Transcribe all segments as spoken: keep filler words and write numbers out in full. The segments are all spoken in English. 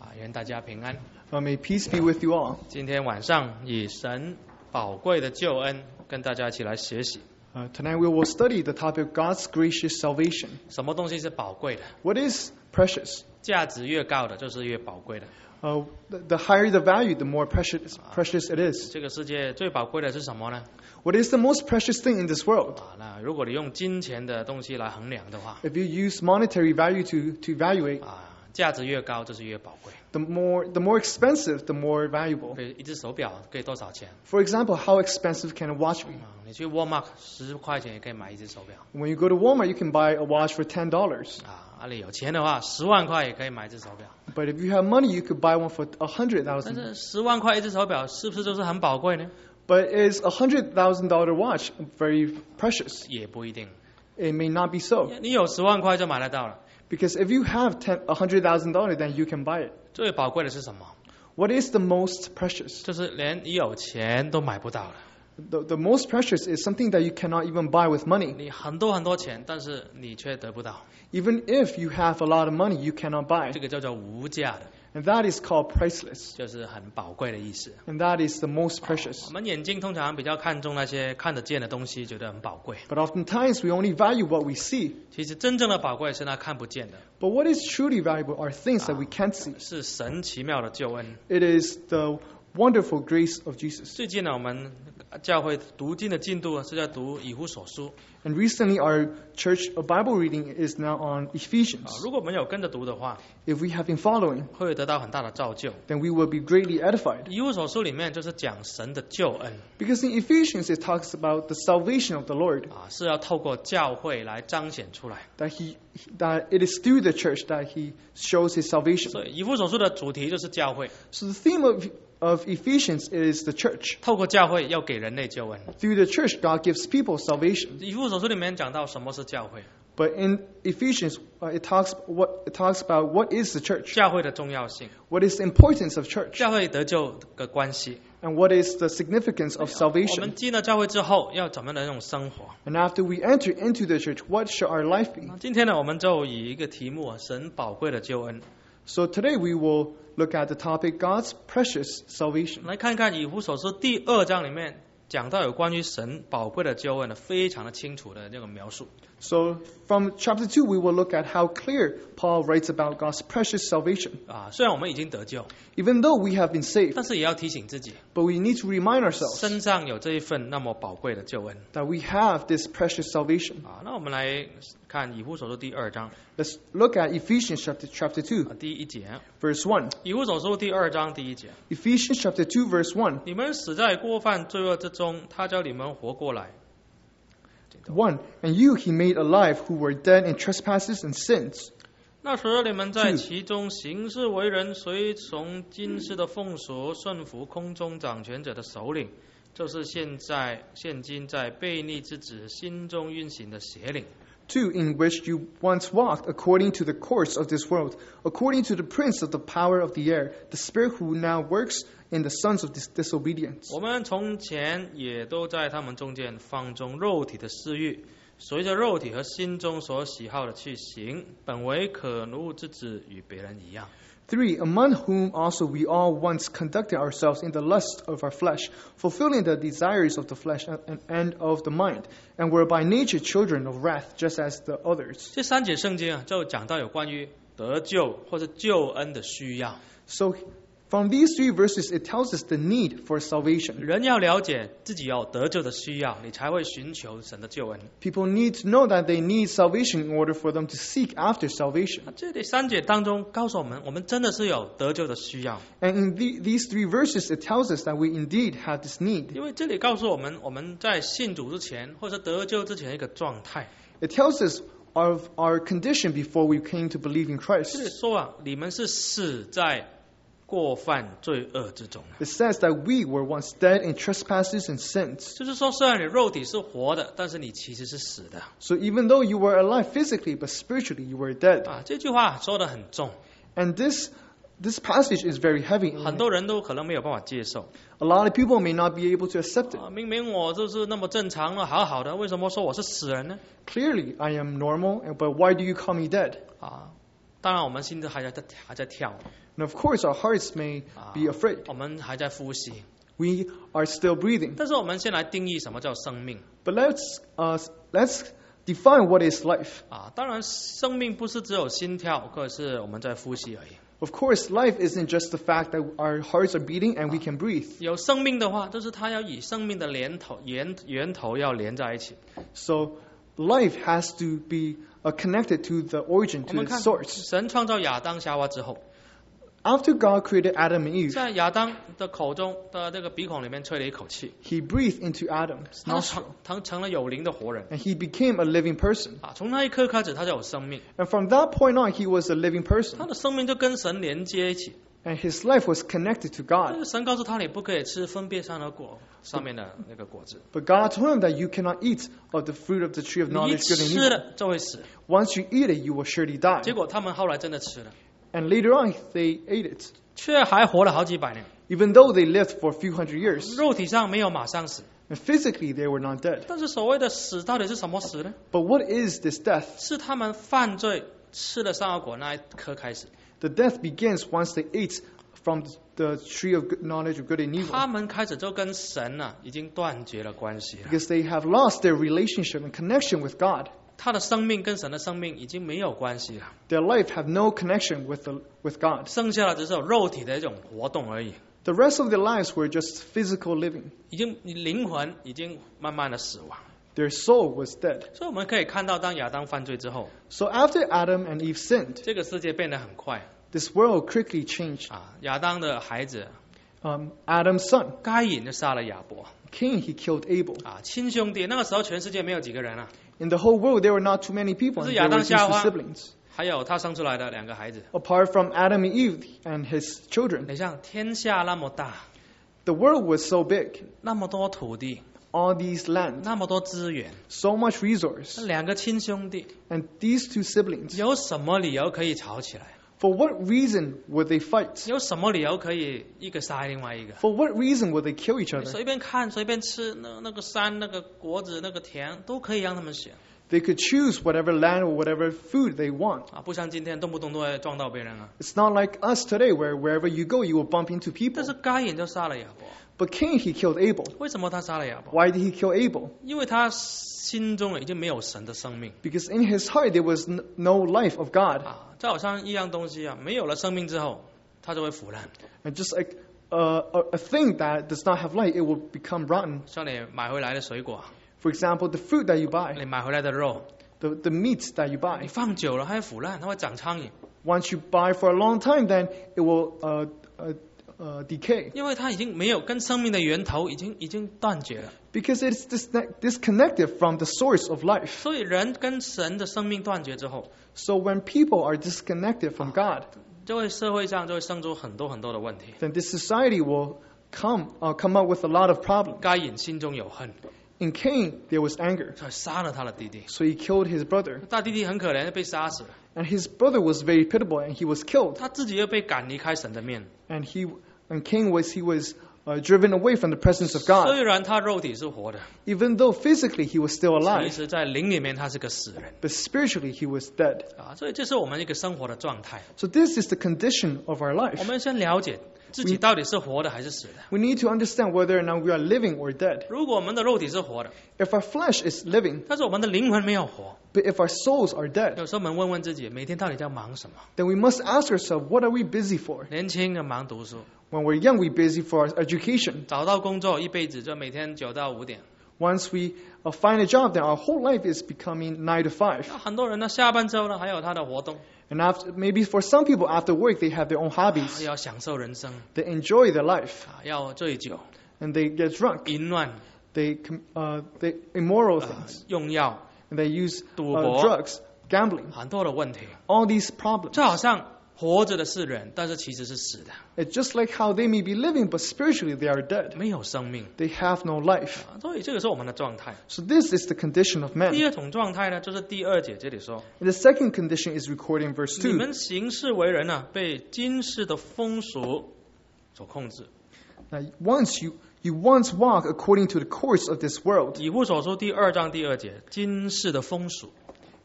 啊，愿大家平安。 Uh, may peace be with you all. 今天晚上以神宝贵的救恩跟大家一起来学习。 Uh, tonight we will study the topic of God's gracious salvation. 什么东西是宝贵的？ What is precious? 价值越高的就是越宝贵的。 Uh, the, the higher the value, the more precious, precious it is. 这个世界最宝贵的是什么呢？ What is the most precious thing in this world? 啊，那如果你用金钱的东西来衡量的话， If you use monetary value to, to evaluate, 啊，价值越高就是越宝贵。 the more, the more expensive, the more valuable. 比如一只手表可以多少钱？ For example, how expensive can a watch be? 啊，你去 Walmart 十块钱也可以买一只手表。 When you go to Walmart, you can buy a watch for ten dollars. 啊，啊，你有钱的话，十万块也可以买一只手表。 But if you have money, you could buy one for a hundred 但 thousand. 是十万块一只手表，是不是就是很宝贵呢？ But is a hundred thousand dollar watch very precious? 也不一定。 It may not be so. 你有十万块就买得到了。 Because if you have ten, a hundred thousand dollars, then you can buy it. 最宝贵的是什么？ What is the most precious? 就是连你有钱都买不到了。 The, the most precious is something that you cannot even buy with money. 你很多很多钱，但是你却得不到， Even if you have a lot of money, you cannot buy. 这个叫做无价的， And that is called priceless. 就是很宝贵的意思。 And that is the most precious. 我们眼睛通常比较看重那些看得见的东西，觉得很宝贵。 But oftentimes we only value what we see. 其实真正的宝贵是那看不见的， But what is truly valuable are things that we can't see. 是神奇妙的救恩。 It is the wonderful grace of Jesus. 最近呢，我们教会读经的进度是在读以弗所书。 And recently our church Bible reading is now on 啊 Ephesians. 如果我们有跟着读的话， If we have been following, 会得到很大的造就。 then we will be greatly edified. 以弗所书里面就是讲神的救恩 Because in Ephesians it talks about the salvation of the Lord, 啊，是要透过教会来彰显出来。 that he that it is through the church that he shows his salvation. 所以以弗所书的主题就是教会， So the theme of of Ephesians is the church. 透过教会要给人类救恩。 Through the church, God gives people salvation. 以弗所书里面讲到什么是教会， But in Ephesians, uh, it talks what it talks about what is the church, 教会的重要性， what is the importance of church, 教会得救的关系。 and what is the significance of 我们 salvation. 进了教会之后要怎么样的那种生活？ And after we enter into the church, what should our life be? 今天呢，我们就以一个题目啊，神宝贵的救恩， So today we will look at the topic God's precious salvation. 来看看以弗所书第二章里面讲到有关于神宝贵的救恩的非常的清楚的那个描述。 So from chapter two, we will look at how clear Paul writes about God's precious salvation. 啊，虽然我们已经得救， Even though we have been saved, 但是也要提醒自己， but we need to remind ourselves 身上有这一份那么宝贵的救恩。 that we have this precious salvation. 啊，那我们来看以弗所书第二章 Let's look at Ephesians chapter, chapter 2, 啊第一节， verse one. 以弗所书第二章第一节， Ephesians chapter two, verse one. 你们死在过犯罪恶之中，他叫你们活过来。 one. And you he made alive who were dead in trespasses and sins. 那时你们在其中行事为人，随从今世的风俗，顺服空中掌权者的首领，就是现在现今在悖逆之子心中运行的邪灵。 two. In which you once walked according to the course of this world, according to the prince of the power of the air, the spirit who now works in the sons of dis- disobedience. 我们从前也都在他们中间放纵肉体的私欲，随着肉体和心中所喜好的去行，本为可怒之子，与别人一样。 three. Among whom also we all once conducted ourselves in the lust of our flesh, fulfilling the desires of the flesh and, and of the mind, and were by nature children of wrath, just as the others. 这三节圣经啊，就讲到有关于得救或者救恩的需要。 So from these three verses, it tells us the need for salvation. 人要了解自己有得救的需要，你才会寻求神的救恩。 People need to know that they need salvation in order for them to seek after salvation. 这里三节当中告诉我们，我们真的是有得救的需要， And in the, these three verses, it tells us that we indeed have this need. 因为这里告诉我们，我们在信主之前或者得救之前的一个状态。 It tells us of our condition before we came to believe in 这里 Christ. 说啊，你们是死在过犯罪恶之中。 It says that we were once dead in trespasses and sins. 就是说，虽然你肉体是活的，但是你其实是死的 So even though you were alive physically, but spiritually you were dead. 啊。这句话说得很重， And this this passage is very heavy. 很多人都可能没有办法接受 A lot of people may not be able to accept it. 啊。明明我就是那么正常了，好好的，为什么说我是死人呢？ Clearly, I am normal, but why do you call me dead? 啊， 当然我们心里还在还在跳， And of course, our hearts may 啊 be afraid. 我们还在呼吸。 We are still breathing. 但是我们先来定义什么叫生命 But let's uh, let's define what is life. 啊。当然，生命不是只有心跳，或者是我们在呼吸而已。 Of course, life isn't just the fact that our hearts are beating and we can breathe. 有生命的话，就是它要与生命的源头源源头要连在一起。 So life has to be uh, connected to the origin, 我 to 们 its 看 source. 神创造亚当夏娃之后， After God created Adam and Eve, 在亚当的口中的这个鼻孔里面吹了一口气， He breathed into Adam's 他 nostril, 成成成了有灵的活人 and he became a living person. 啊。从那一刻开始，他就有生命， And from that point on, he was a living 他 person, 的生命就跟神连接一起。 and his life was connected to 这 God. 个神告诉他，你不可以吃分别善恶果上面的那个果子， But God told him that you cannot eat of the fruit of the tree of 你一 knowledge good and 吃 evil. 了就会死。 Once you eat it, you will surely die. 结果他们后来真的吃了， And later on, they ate it, 却还活了好几百年。 even though they lived for a few hundred years. 肉体上没有马上死， And physically, they were not dead. 但是所谓的死到底是什么死呢？ But what is this death? 是他们犯罪吃了善恶果那一刻开始， The death begins once they ate from the tree of good knowledge of good and 他 evil, 们开始就跟神呢、啊、已经断绝了关系了。 because they have lost their relationship and connection with God. 他的生命跟神的生命已经没有关系了， Their life have no connection with the, with God. 剩下的只是有肉体的一种活动而已， The rest of their lives were just physical living. 已经灵魂已经慢慢的死亡。 Their soul was dead. 所以我们可以看到，当亚当犯罪之后， So after Adam and Eve sinned, 这个世界变得很快 this world quickly changed. 啊。亚当的孩子 Um, Adam's son, 该隐就杀了亚伯 Cain, he killed Abel. 啊，亲兄弟。那个时候全世界没有几个人啊， In the whole world, there were not too many people. And there were just two siblings. 还有他生出来的两个孩子。 Apart from Adam and Eve and his children, 你像天下那么大， the world was so big. 那么多土地， All these land, 那么多资源， so much resource. 那两个亲兄弟 And these two siblings, 有什么理由可以吵起来？ for what reason would they fight? 有什么理由可以一个杀另外一个？ For what reason would they kill each 你 other? 随便看，随便吃，那那个山、那个果子、那个田，都可以让他们选 They could choose whatever land or whatever food they want. 啊，不像今天动不动都会撞到别人啊。 It's not like us today where wherever you go, you will bump into 但 people. 是该隐就杀了亚伯， But Cain, he killed Abel. 为什么他杀了亚伯？ Why did he kill Abel? 因为他心中已经没有神的生命 Because in his heart, there was n- no life of God. 啊，就好像一样东西啊，没有了生命之后，它就会腐烂。 And just like uh, a, a thing that does not have life, it will become rotten. 像你买回来的水果， For example, the fruit that you buy, 你买回来的肉， the, the meat that you 你 buy. 放久了它会腐烂，它会长苍蝇， Once you buy for a long time, then it will uh, uh, uh, decay. 因为它已经没有跟生命的源头已经已经断绝了。 Because it's dis- disconnected from the source of life. 所以人跟神的生命断绝之后， So when people are disconnected from God, 就会社会上就会生出很多很多的问题。 then this society will come uh, come up with a lot of problems. 该隐心中有恨， In Cain, there was anger, 所以杀了他的弟弟。 so he killed his brother. 大弟弟很可怜，被杀死了， And his brother was very pitiable, and he was killed. 他自己又被赶离开神的面。 And he and Cain was he was uh, driven away from the presence of God. 虽然他肉体是活的， Even though physically he was still 其 alive, 实在灵里面他是个死人 but spiritually he was dead. 啊。所以这是我们一个生活的状态。 So this is the condition of our 我 life. 们先了解自己到底是活的还是死的。 We need to understand whether or not we are living or dead. 如果我们的肉体是活的， If our flesh is living, 但是我们的灵魂没有活， but if our souls are dead, 有时候我们问问自己，每天到底在忙什么？ then we must ask ourselves, what are we busy for? 年轻的忙读书， When we're young, we're busy for our education. 找到工作一辈子就每天九到五点。 Once we uh, find a job, then our whole life is becoming nine to five. 那很多人呢，下班之后呢，还有他的活动， And after, maybe for some people, after work, they have their own hobbies. 要享受人生 They enjoy their life, 啊，要醉酒、 and they get drunk. 淫乱、 They com- uh, they immoral 呃 things, 用药， and they use 赌 uh, 博 drugs, gambling. 很多的问题。 All these problems. 就好像活着的是人，但是其实是死的， It's just like how they may be living, but spiritually they are dead. 没有生命 They have no life. 啊。所以这个是我们的状态。 So this is the condition of 第 man. 二种状态呢，就是第二节这里说， And the second condition is recorded in verse 你 two. 们行事为人呢，被今世的风俗所控制。 Now, once you you once walk according to the course of this world. 以弗所书第二章第二节，今世的风俗。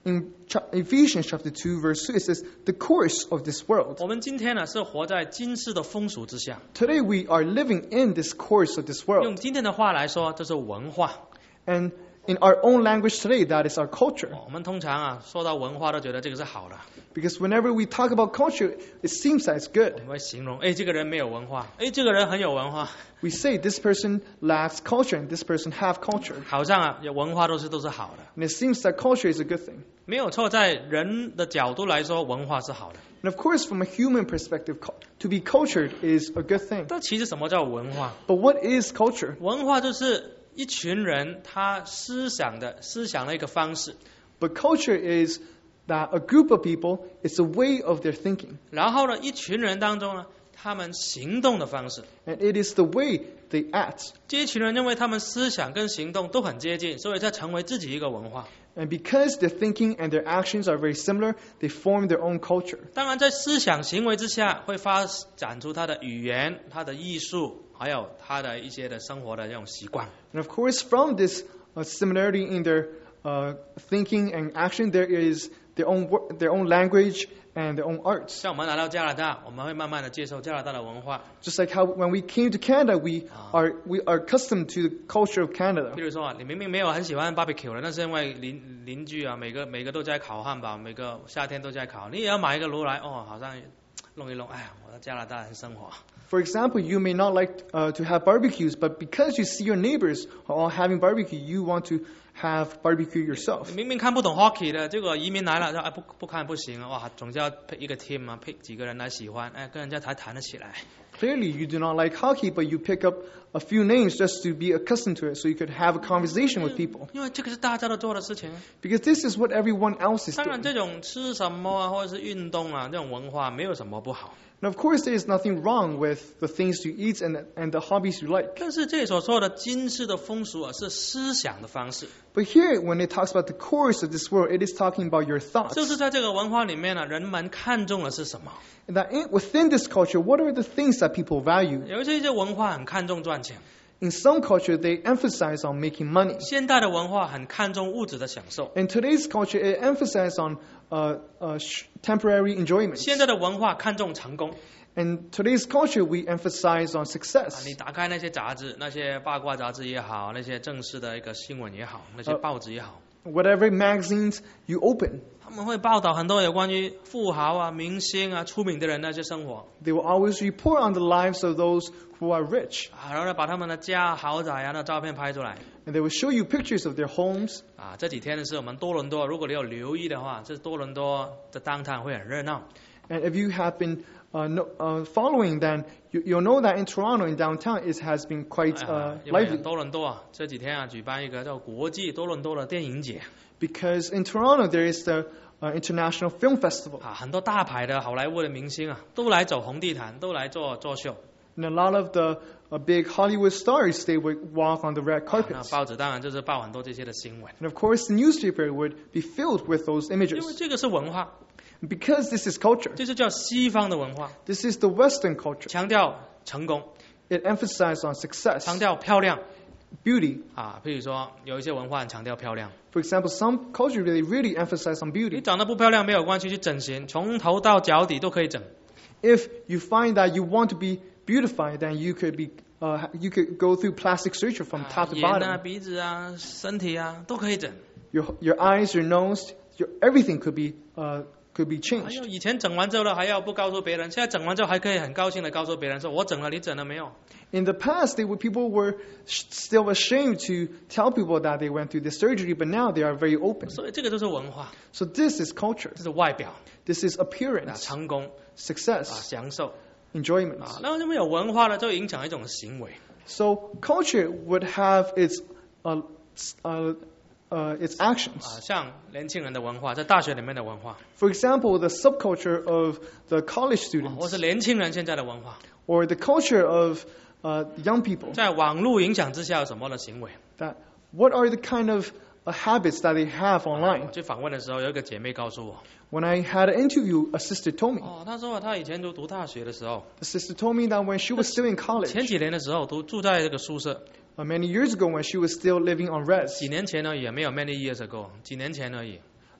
In Ephesians chapter two, verse two, it says, the course of this world. 我们今天呢是活在今世的风俗之下。 Today we are living in this course of this 用 world. 今天的话来说，这是文化。 And in our own language today, that is our culture. 我们通常啊说到文化都觉得这个是好的， Because whenever we talk about culture, it seems that it's good. 我们会形容，哎，这个人没有文化，哎，这个人很有文化， We say this person lacks culture and this person have culture. 好像啊有文化都是都是好的， And it seems that culture is a good thing. 没有错。在人的角度来说，文化是好的。 And of course, from a human perspective, cu- to be cultured is a good thing. 但其实什么叫文化？ But what is culture? 文化就是一群人他思想的思想的一个方式， But culture is that a group of people, it's a way of their thinking. 然后呢，一群人当中呢，他们行动的方式。 And it is the way they act. 这一群人因为他们思想跟行动都很接近，所以才成为自己一个文化。 And because their thinking and their actions are very similar, they form their own culture. 当然，在思想行为之下，会发展出他的语言、他的艺术，还有他的一些的生活的这种习惯。 And of course, from this uh, similarity in their uh, thinking and action, there is their own wo- their own language and their own arts. 像我们来到加拿大，我们会慢慢的接受加拿大的文化。 Just like how when we came to Canada, we are we are accustomed to the culture of 比 Canada. 如说啊，你明明没有很喜欢 barbecue 的，但是因为邻邻居啊，每个每个都在烤汉堡，每个夏天都在烤，你也要买一个炉来，哦，好像弄一弄，哎呀，我在加拿大很生活。 For example, you may not like uh, to have barbecues, but because you see your neighbors are all having barbecue, you want to have barbecue yourself. 明明看不懂 hockey 的，结果移民来了，说哎不不看不行啊，哇，总是要配一个 team 啊，配几个人来喜欢，哎，跟人家才谈得起来。 Clearly, you do not like hockey, but you pick up a few names just to be accustomed to it, so you could have a conversation with people. 因为这个是大家都做的事情。 Because this is what everyone else is 当然， doing. 这种吃什么啊，或者是运动啊，这种文化没有什么不好。 And of course, there is nothing wrong with the things you eat and and the hobbies you like. 但是这里所说的今世的风俗啊，是思想的方式。 But here, when it talks about the course of this world, it is talking about your thoughts. 就是在这个文化里面呢、人们看重的是什么？ And that in, within this culture, what are the things that people value? 有一些一些文化很看重赚钱， In some culture, they emphasize on making money. 现代的文化很看重物质的享受。 In today's culture, it emphasizes on uh, uh, sh- temporary enjoyment. 现在的文化看重成功。 In today's culture, we emphasize on 啊， success. 你打开那些杂志，那些八卦杂志也好，那些正式的一个新闻也好，那些呃报纸也好， Whatever magazines you open, 他们会报道很多有关于富豪啊、明星啊、出名的人那些生活 they will always report on the lives of those who are rich. 啊，然后呢把他们的家豪宅啊那照片拍出来 And they will show you pictures of their homes. 啊。这几天的是我们多伦多，如果你有留意的话，这多伦多的downtown会很热闹。 And if you have been uh, no, uh, following, then you, you'll know that in Toronto, in downtown, it has been quite 啊 uh, 因为 lively. 多伦多啊这几天啊举办一个叫国际多伦多的电影节 Because in Toronto, there is the uh, International Film Festival. 啊，很多大牌的好莱坞的明星啊都来走红地毯，都来做做秀。 And a lot of the uh, big Hollywood stars, they would walk on the red 啊那 carpets. 报纸当然就是报很多这些的新闻， And of course, the newspaper would be filled with those 因为 images. 这个是文化， Because this is culture. 这是叫西方的文化， This is the Western culture. 强调成功， It emphasizes on success, 强调漂亮 beauty. 啊。譬如说有一些文化很强调漂亮， For example, some culture really, really emphasize on 你 beauty. 长得不漂亮没有关系，去整形，从头到脚底都可以整。 If you find that you want to be beautified, then you could be uh, you could go through plastic surgery from 啊 top to 眼啊、 bottom. 鼻子啊、身体啊都可以整。 Your your eyes, your nose, your everything could be uh, could be 还 changed. 有以前整完之后呢，还要不告诉别人，现在整完之后还可以很高兴的告诉别人说：“我整了，你整了没有？” In the past, they were, people were sh- still ashamed to tell people that they went through the surgery, but now they are very open. 所以这个就是文化， So this is culture. 这是外表 This is 啊， appearance, 成功啊， success, 享受 enjoyment. 啊。然后因为有文化了，就影响一种行为。 So culture would have its uh, s- uh, uh, its actions. 啊，像年轻人的文化，在大学里面的文化， For example, the subculture of the college 啊或 students, 是年轻人现在的文化， or the culture of uh, young people. 在网络影响之下有什么的行为？ That what are the kind of uh, habits that they have 我 online? 去访问的时候，有一个姐妹告诉我， When I had an interview, a sister told me. 哦，她说她以前读读大学的时候， The sister told me that when she was still in 前 college, 几年的时候读住在这个宿舍， uh, many years ago when she was still living on res, 几年前而已，没有 many years ago，几年前而已。 uh,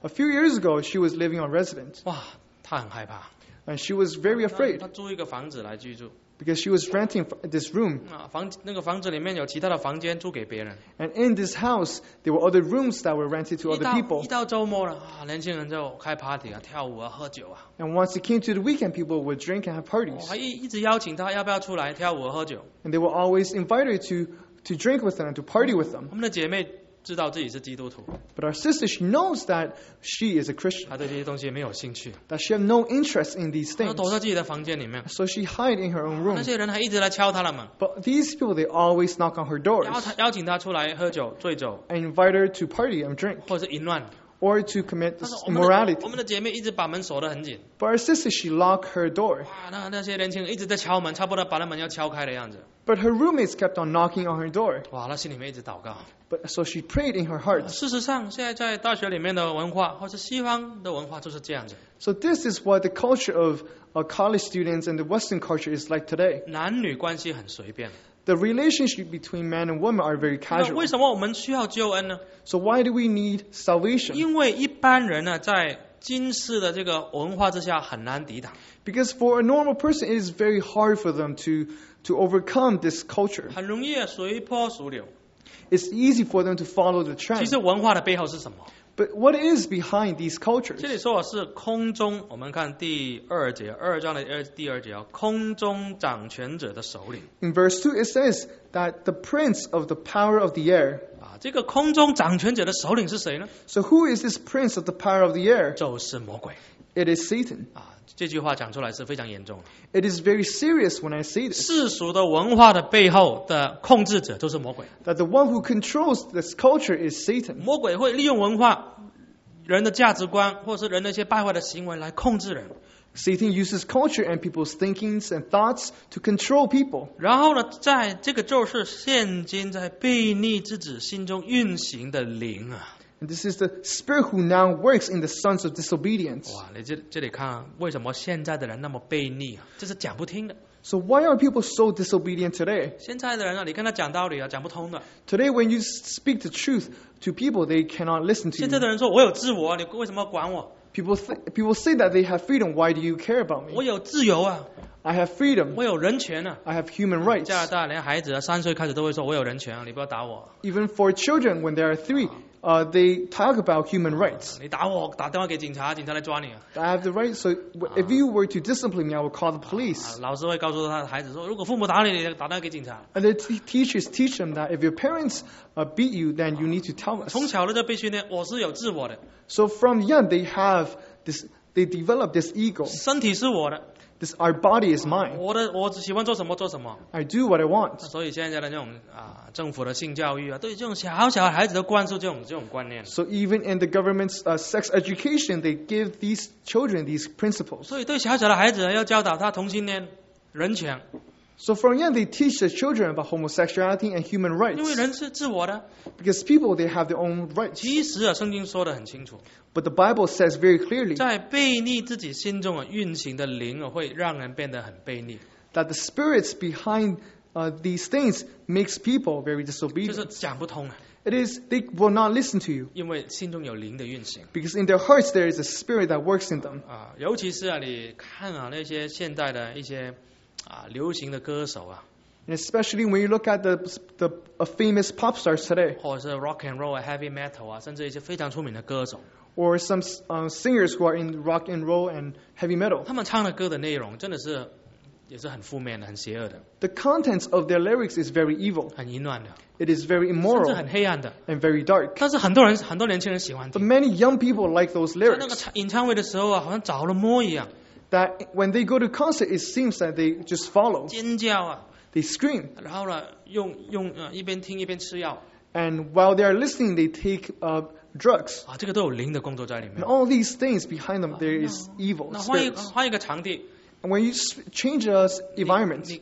A few years ago, she was living on residence, 哇，她很害怕， and she was very 她 afraid 她租一个房子来居住， because she was renting f- this room. 啊，房那个房子里面有其他的房间租给别人。 And in this house, there were other rooms that were rented to 一 other 到 people. 一到周末了啊，年轻人就开 party 啊，跳舞啊，喝酒啊， And once it came to the weekend, people would drink and have 我 parties. 还一一直邀请她要不要出来跳舞喝酒。 And they were always invited to, to drink with them and to party with them. 我们的姐妹知道自己是基督徒， But our sister, she knows that she is a Christian, 她对这些东西没有兴趣， that she had no interest in these 她 things. 躲在自己的房间里面。 So she hid in her own 那 room. 些人还一直来敲她的门， But these people, they always knock on her doors 邀她邀请她出来喝酒、醉酒， and invite her to party and drink 或者是淫乱。 or to commit 她 this 说我们的我 immorality. 们的姐妹一直把门锁得很紧， But our sister, she locked her door. 哇，那那些年轻人一直在敲门，差不多把那门要敲开的样子。 But her roommates kept on knocking on her door. 哇，她心里面一直祷告。 But so she prayed in her heart. 事实上，现在在大学里面的文化，或是西方的文化，就是这样子。 So this is what the culture of uh, college students and the Western culture is like today. 男女关系很随便。 The relationship between man and woman are very 那 casual. 为什么我们需要救恩呢？ So why do we need salvation? 因为一般人呢，在今世的这个文化之下很难抵挡。 Because for a normal person, it is very hard for them to, to overcome this culture. 很容易随波逐流。 It's easy for them to follow the 其 trend. 实文化的背后是什么？ But what is behind these 这 cultures? 里说的是空中，我们看第二节，二章的二第二节啊，空中掌权者的首领 In verse two, it says that the prince of the power of the air. 啊，这个空中掌权者的首领是谁呢？ So who is this prince of the power of the air? 就是魔鬼 It is Satan. 啊。这句话讲出来是非常严重的。 It is very serious when I say this. 世俗的文化的背后的控制者就是魔鬼， That the one who controls this culture is Satan. 魔鬼会利用文化、人的价值观，或是人的一些败坏的行为来控制人。 Satan uses culture and people's thinkings and thoughts to control people. 然后呢，在这个就是现今在悖逆之子心中运行的灵啊！ And this is the spirit who now works in the sons of disobedience. 哇，你这这里看啊，为什么现在的人那么悖逆啊？这是讲不听的。 So why are people so disobedient today? 现在的人啊，你跟他讲道理啊，讲不通的。 Today, when you speak the truth to people, they cannot listen to 现在的 you. 人说：“我有自我啊，你为什么要管我？ People, th- people say that they have freedom. Why do you care about 我 me? 有自由啊， I have freedom. 我有人权啊。” I have human rights. 加拿大连孩子啊，三岁开始都会说：“我有人权啊，你不要打我。 Even for children, when they are three, uh, they talk about human rights. 你打我，打电话给警察，警察来抓你啊。 I have the right. So w- if you were to discipline me, I would call the police. 啊”老师会告诉他的孩子说：“如果父母打你，你打电话给警察。 And the t- teachers teach them that if your parents uh, beat you, then you need to tell ” us. 从小的就被训练，我是有自我的， So from young, they have this. They develop this ego. 身体是我的， This our body is mine. 我的我只喜欢做什么做什么。 I do what I want. 所以现在的这种啊，政府的性教育啊，对这种小小的孩子都灌输这种这种观念。 So even in the government's uh, sex education, they give these children these principles. 所以对小小的孩子要教导他同性恋、人权， So from young, they teach the children about homosexuality and human 因为 rights. 人是自我的。 Because people, they have their own rights. 其实啊，圣经说的很清楚， But the Bible says very clearly 在悖逆自己心中啊运行的灵啊，会让人变得很悖逆， that the spirits behind uh, these things makes people very 就 disobedient. 是讲不通啊， It is, they will not listen to you. 因为心中有灵的运行 Because in their hearts, there is a spirit that works in them. 啊。尤其是啊，你看啊那些现代的一些啊流行的歌手啊， And especially when you look at the, the uh, famous pop stars today, 或者是 rock and roll 啊、heavy metal 啊，甚至一些非常出名的歌手， or some uh, singers who are in rock and roll and heavy metal, 他们唱的歌的内容真的是也是很负面的、很邪恶的、 the contents of their lyrics is very evil. 很淫乱的， It is very 甚至 immoral 很黑暗的。 and very dark. 但是很多人、很多年轻人喜欢 But 听， many young people like those 在那个 lyrics. 唱演唱会的时候啊，好像着了魔一样， That when they go to concert, it seems that they just follow. 尖叫啊， They scream. 然后呢，用用呃一边听一边吃药 And while they are listening, they take uh, drugs. 啊，这个都有灵的工作在里 And 面。 all these things behind them, there is evil 那换一 spirits. 换一个场地， And when you s- change a s- 你 environment, 你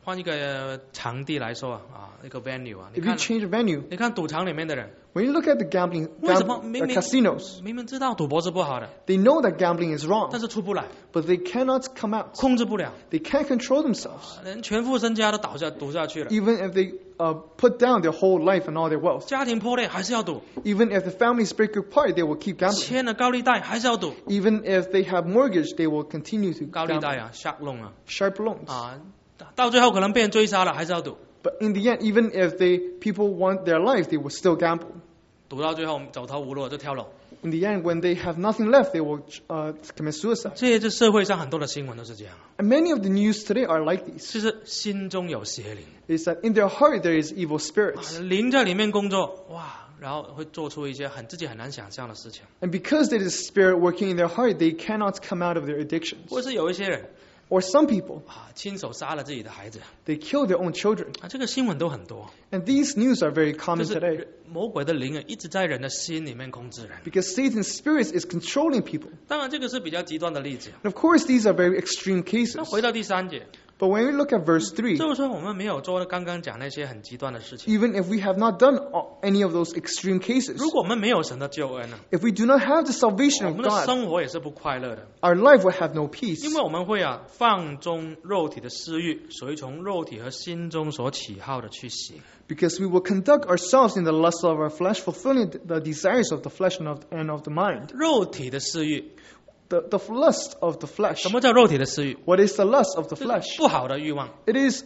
换一个场地来说啊，啊，一个 venue 啊，你 If you 看， change a venue, 你看赌场里面的人， when you look at the gambling 为什么 gam- 明 uh, 明 casinos, 明明知道赌博是不好的， they know that gambling is 但 wrong, 是出不来， but they cannot come out. 控制不了， They can't control themselves. 人全副身家都倒下赌下去了， Even if they uh, put down their whole life and all their wealth. 家庭破裂还是要赌， Even if the families break apart, they will keep gambling. 欠了高利贷还是要赌， Even if they have mortgage, they will continue to 高利 gamble. 贷啊，shark loan 啊， Sharp loans. 啊，到最后可能被人追杀了，还是要赌， But in the end, even if they people want their life, they will still gamble. 赌到最后走投无路就跳楼。 In the end, when they have nothing left, they will uh, commit suicide. 这些这社会上很多的新闻都是这样， And many of the news today are like these. 就是心中有邪灵， It's that in their heart there is evil 啊 spirits. 灵在里面工作，哇，然后会做出一些很自己很难想象的事情。 And because there is a spirit working in their heart, they cannot come out of their addictions. 或是有一些人 Or some people, 啊，亲手杀了自己的孩子 they kill their own children. 啊，这个新闻都很多， And these news are very 就 common 是 today. 人魔鬼的灵啊，一直在人的心里面控制人。 Because Satan's spirit is controlling people. 当然，这个是比较极端的例子。 And of course, these are very extreme 那 cases. 回到第三节， But when we look at verse three, 就是说我们没有做刚刚讲那些很极端的事情。 even if we have not done all- any of those extreme cases, 如果我们没有神的救恩呢， if we do not have the 我 salvation of 们的 God, 生活也是不快乐的。 our life will have no peace. 因为我们会啊放纵肉体的私欲，随从肉体和心中所喜好的去行。 Because we will conduct ourselves in the lust of our flesh, fulfilling the desires of the flesh and of, and of the mind. 肉体的私欲， The, the lust of the flesh. 什么叫肉体的私欲？ What is the lust of the 就是 flesh? 不好的欲望。 It is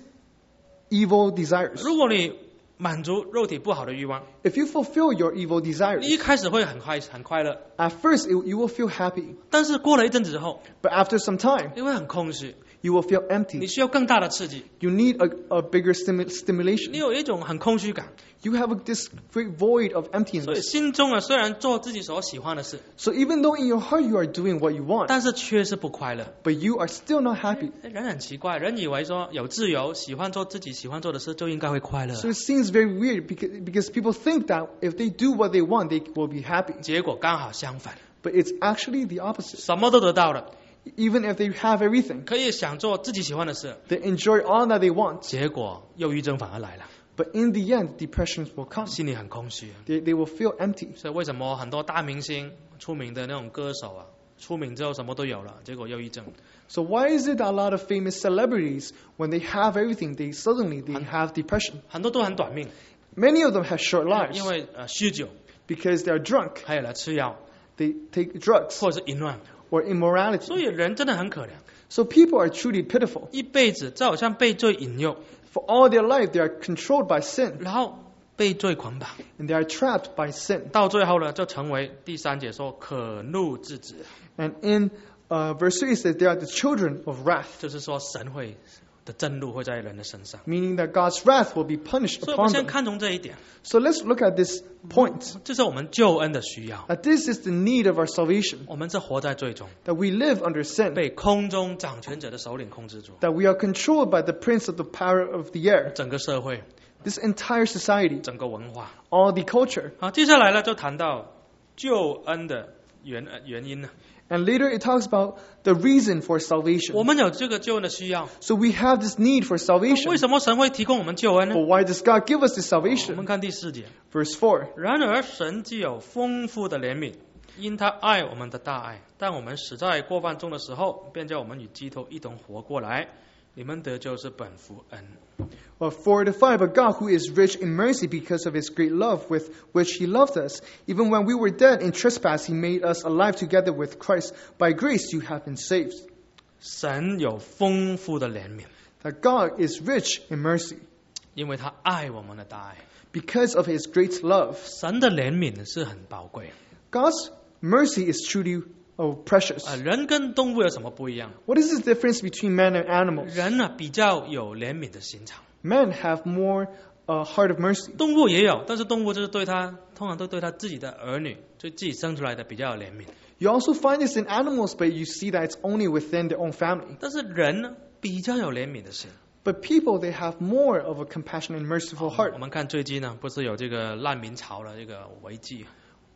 evil desires. 如果你满足肉体不好的欲望， If you fulfill your evil 你一 desires, 开始会很快很快乐， at first it, you will feel happy. 但是过了一阵子之后， But after some time, 你会很空虚， you will feel 你 empty. 需要更大的刺激， You need a, a bigger stimu- 你 stimulation. 有一种很空虚感， You have a, this great void of 所以 emptiness. 心中啊虽然做自己所喜欢的事， So even though in your heart you are doing what you want, 但是却是不快乐。 but you are still not happy. 人很奇怪，人以为说有自由，喜欢做自己喜欢做的事，就应该会快乐。 So it seems very weird because, because people think that if they do what they want, they will be happy. 结果刚好相反， But it's actually the opposite. 什么都得到了， Even if they have everything, 可以想做自己喜欢的事， they enjoy all that they want. 结果忧郁症反而来了， But in the end, depressions will come. 心里很空虚。 They, they will feel empty. 所以为什么很多大明星、出名的那种歌手啊，出名之后什么都有了，结果忧郁症？ So why is it that a lot of famous celebrities, when they have everything, they suddenly they have depression? 很多都很短命， Many of them have short 因 lives 为呃酗酒， because they're drunk. 还有了吃药， They take drugs 或者是淫乱， or 所 immorality. 以人真的很可怜， So people are truly pitiful. 一辈子就好像被罪引诱， For all their life, they are controlled by sin 然后被罪捆绑， and they are trapped by sin. 到最后呢，就成为第三节说可怒之子， And in uh, verse three, it says they are the children of wrath, 就是说神会的震怒会在人的身上。 meaning that God's wrath will be punished 所以我们 upon 先 them. 看重这一点， So let's look at this point. 这是我们救恩的需要。 That this is the need of our salvation, 我们是活在罪中， that we live under sin, 被空中掌权者的首领控制住， that we are controlled by the prince of the power of the air, 整个社会、 this entire society, 整个文化。 all the culture. 好，接下来呢就谈到救恩的原呃原因呢。 And later it talks about the reason for 我 salvation. 们有这个救恩的需要， So we have this need for 为 salvation. 什么神会提供我们救恩呢？ But why does God give us this 我们 salvation? 看第四节， Verse four. 然而神既有丰富的怜悯，因他爱我们的大爱，但我们死在过犯中的时候，便叫我们与基督一同活过来。你们得救是本乎恩。 Well, four to five, but God, who is rich in mercy because of his great love with which he loved us, even when we were dead in trespass, he made us alive together with Christ. By grace you have been saved. 神有丰富的怜悯， That God is rich in mercy 因为他爱我们的大爱。 because of his great love. 神的怜悯是很宝贵。 God's mercy is truly oh, precious. 啊，人跟动物有什么不一样？ What is the difference between man and animals? 人呢、比较有怜悯的心肠， Men have more uh, heart of mercy. 动物也有，但是动物就是对他，通常都对他自己的儿女，就自己生出来的比较有怜悯。 You also find this in animals, but you see that it's only within their own family. 但是人呢，比较有怜悯的心。 But people, they have more of a compassionate and merciful 我 heart. 们看最近呢，不是有这个难民潮的这个危机，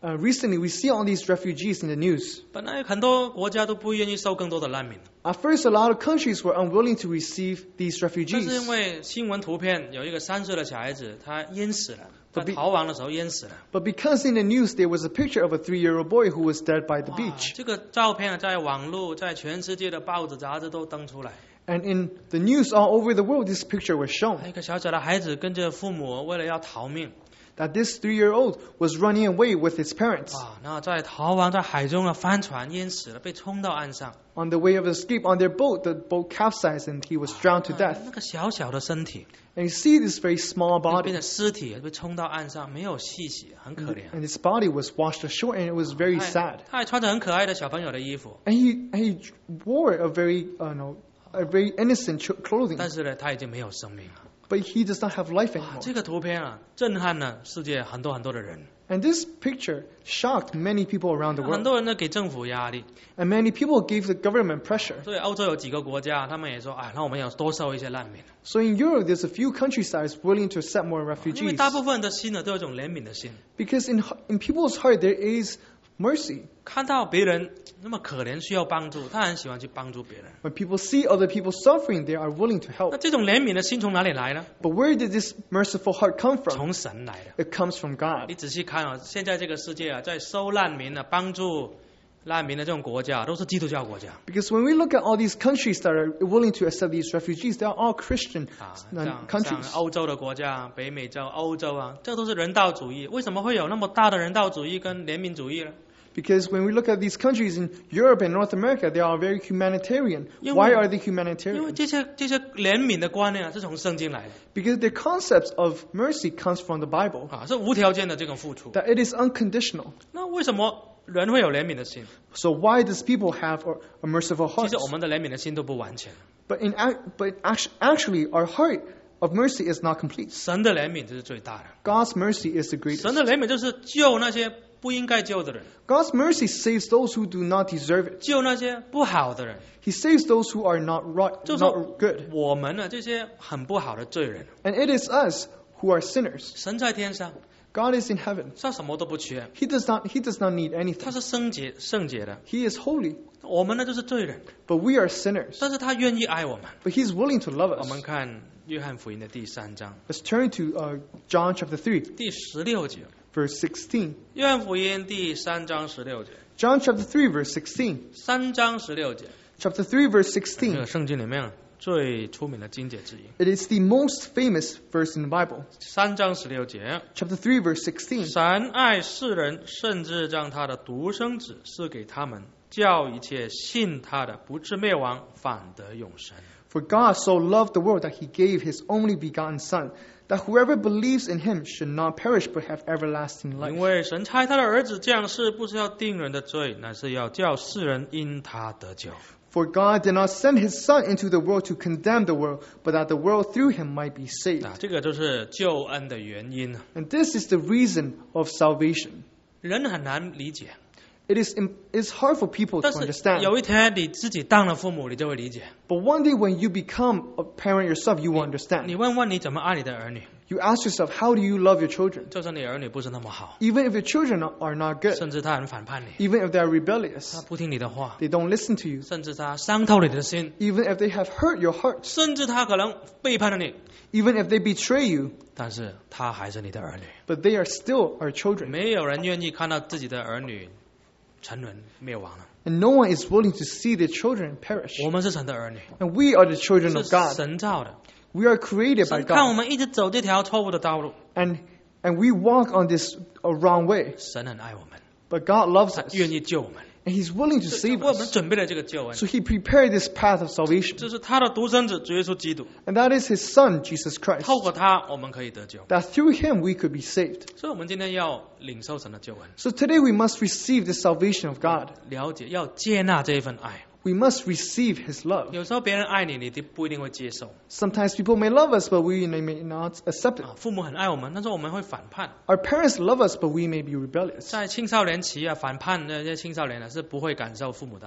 Uh, recently, we see all these refugees in the news. 本来很多国家都不愿意收更多的难民， At first, a lot of countries were unwilling to receive these 但是因 refugees. 为新闻图片有一个三岁的小孩子，他淹死了，在 But be- 逃亡的时候淹死了。 But because in the news there was a picture of a three-year-old boy who was dead by the 哇 beach. 这个照片啊，在网络、在全世界的报纸、杂志都登出来。 And in the news all over the world, this picture was 还 shown. 有一个小小的孩子跟着父母，为了要逃命， That this three-year-old was running away with his parents. 哇，然后在逃亡在海中啊翻船淹死了，被冲到岸上。 On the way of escape on their boat, the boat capsized and he was drowned to 啊 death. 那个小小的身体 And you see this very small 变 body. 成尸体，被冲到岸上，没有细洗，很可怜。 And his body was washed ashore and it was very 他还 sad. 他还穿着很可爱的小朋友的衣服， And he, and he wore a very, uh, no, a very innocent ch- clothing. 但是呢，他已经没有生命了。 But he does not have life 哇， anymore. 这个图片啊，震撼了世界很多很多的人。 And this picture shocked many people around the 很 world. 多人呢给政府压力， And many people gave the government pressure. 所以欧洲有几个国家，他们也说，哎，那我们要多收一些难民， So in Europe, there's a few countries that is willing to accept more 因为 refugees. 大部分人的心呢都有一种怜悯的心， Because in, in people's heart, there is mercy. 看到别人那么可怜需要帮助，他很喜欢去帮助别人。 When people see other people suffering, they are willing to 那 help. 这种怜悯的心从哪里来呢？ But where did this merciful heart come from? 从神来的。 It comes from 你 God. 仔细看啊，现在这个世界啊，在收难民啊、帮助难民的这种国家，都是基督教国家 Because when we look at all these countries that are willing to accept these refugees, they are all Christian 啊， uh, 像像 countries. 欧洲的国家、北美洲、欧洲啊，这都是人道主义。为什么会有那么大的人道主义跟怜悯主义呢？ Because when we look at these countries in Europe and North America, they are very humanitarian. 因为- Why are they 因为 humanitarian? 这些这些怜悯的观念啊，是从圣经来的 Because the concept of mercy comes from the Bible. 啊，是无条件的这种付出。 That it is unconditional. 那为什么人会有怜悯的心？ So why does people have a, a merciful 其 heart? 实我们的怜悯的心都不完全， But in ac- but act- actually, our heart of mercy is not complete. 神的怜悯这是最大的。 God's mercy is the greatest. 神的怜悯就是救那些不应该救的人， God's mercy saves those who do not deserve it. 救那些不好的人。 He saves those who are not right, 就是说 not good. 我们呢这些很不好的罪人， And it is us who are sinners. 神在天上， God is in heaven. 他什么都不缺， He does not he does not need 他 anything. 是圣洁圣洁的。 He is holy. 我们呢就是罪人， But we are sinners. 但是他愿意爱我们。 But He's willing to love 我 us. 们看约翰福音的第三章 Let's turn to uh, John chapter three, 第十六节。 verse sixteen. 约翰福音第三章十六节， John chapter three, verse sixteen. 三章十六节， Chapter three, verse 这 sixteen. 个圣经里面最出名的经节之一。 It is the most famous verse in the Bible. 三章十六节， Chapter three, verse sixteen. 神爱世人，甚至将他的独生子赐给他们，叫一切信他的不至灭亡，反得永生。 For God so loved the world that He gave His only begotten Son, that whoever believes in Him should not perish but have everlasting 因 life. 为神差他的儿子降世，不是要定人的罪，乃是要叫世人因他得救。 For God did not send His Son into the world to condemn the world, but that the world through Him might be saved. 啊，这个就是救恩的原因。 And this is the reason of salvation. 人很难理解， It is im- it's hard for people to 但是 understand. 有一天你自己当了父母，你就会理解。 But one day when you become a parent yourself, you will 你 understand. 问问你怎么爱你的儿女， You ask yourself, how do you love your children? 就算你儿女不是那么好， Even if your children are- are not good, 甚至他很反叛你， even if they are 他 rebellious, 不听你的话， they don't listen to you, 甚至他伤透你的心， even if they have hurt your heart, 甚至他可能背叛了你， even if they betray you, 但是他还是你的儿女。 but they are still our children. 没有人愿意看到自己的儿女沉沦灭亡了。 And no one is willing to see their children perish. 我们是神的儿女， And we are the children 是 of God. 神造的。 We are created by 神看我 God. 们一直走这条错误的道路， And, and we walk on this uh, wrong way. 神很爱我们， But God loves 他 us. 愿意救我们， And He's willing to 所以 save 为我们 us. 准备了这个救恩， So He prepared this path of salvation. 这是他的独生子主耶稣基督， And that is His Son, Jesus Christ. 透过他我们可以得救。 That through Him we could be saved. 所以，我们今天要领受神的救恩， So today we must receive the salvation of God. 了解要接纳这一份爱。 We must receive His love. 有时候别人爱你，你不一定会接受 Sometimes people may love us, but we may not accept it. 啊。父母很爱我们，但是我们会反叛。 Our parents love us, but we may be rebellious. 在青少年期啊，反叛的那些青少年呢，是不会感受父母的爱的。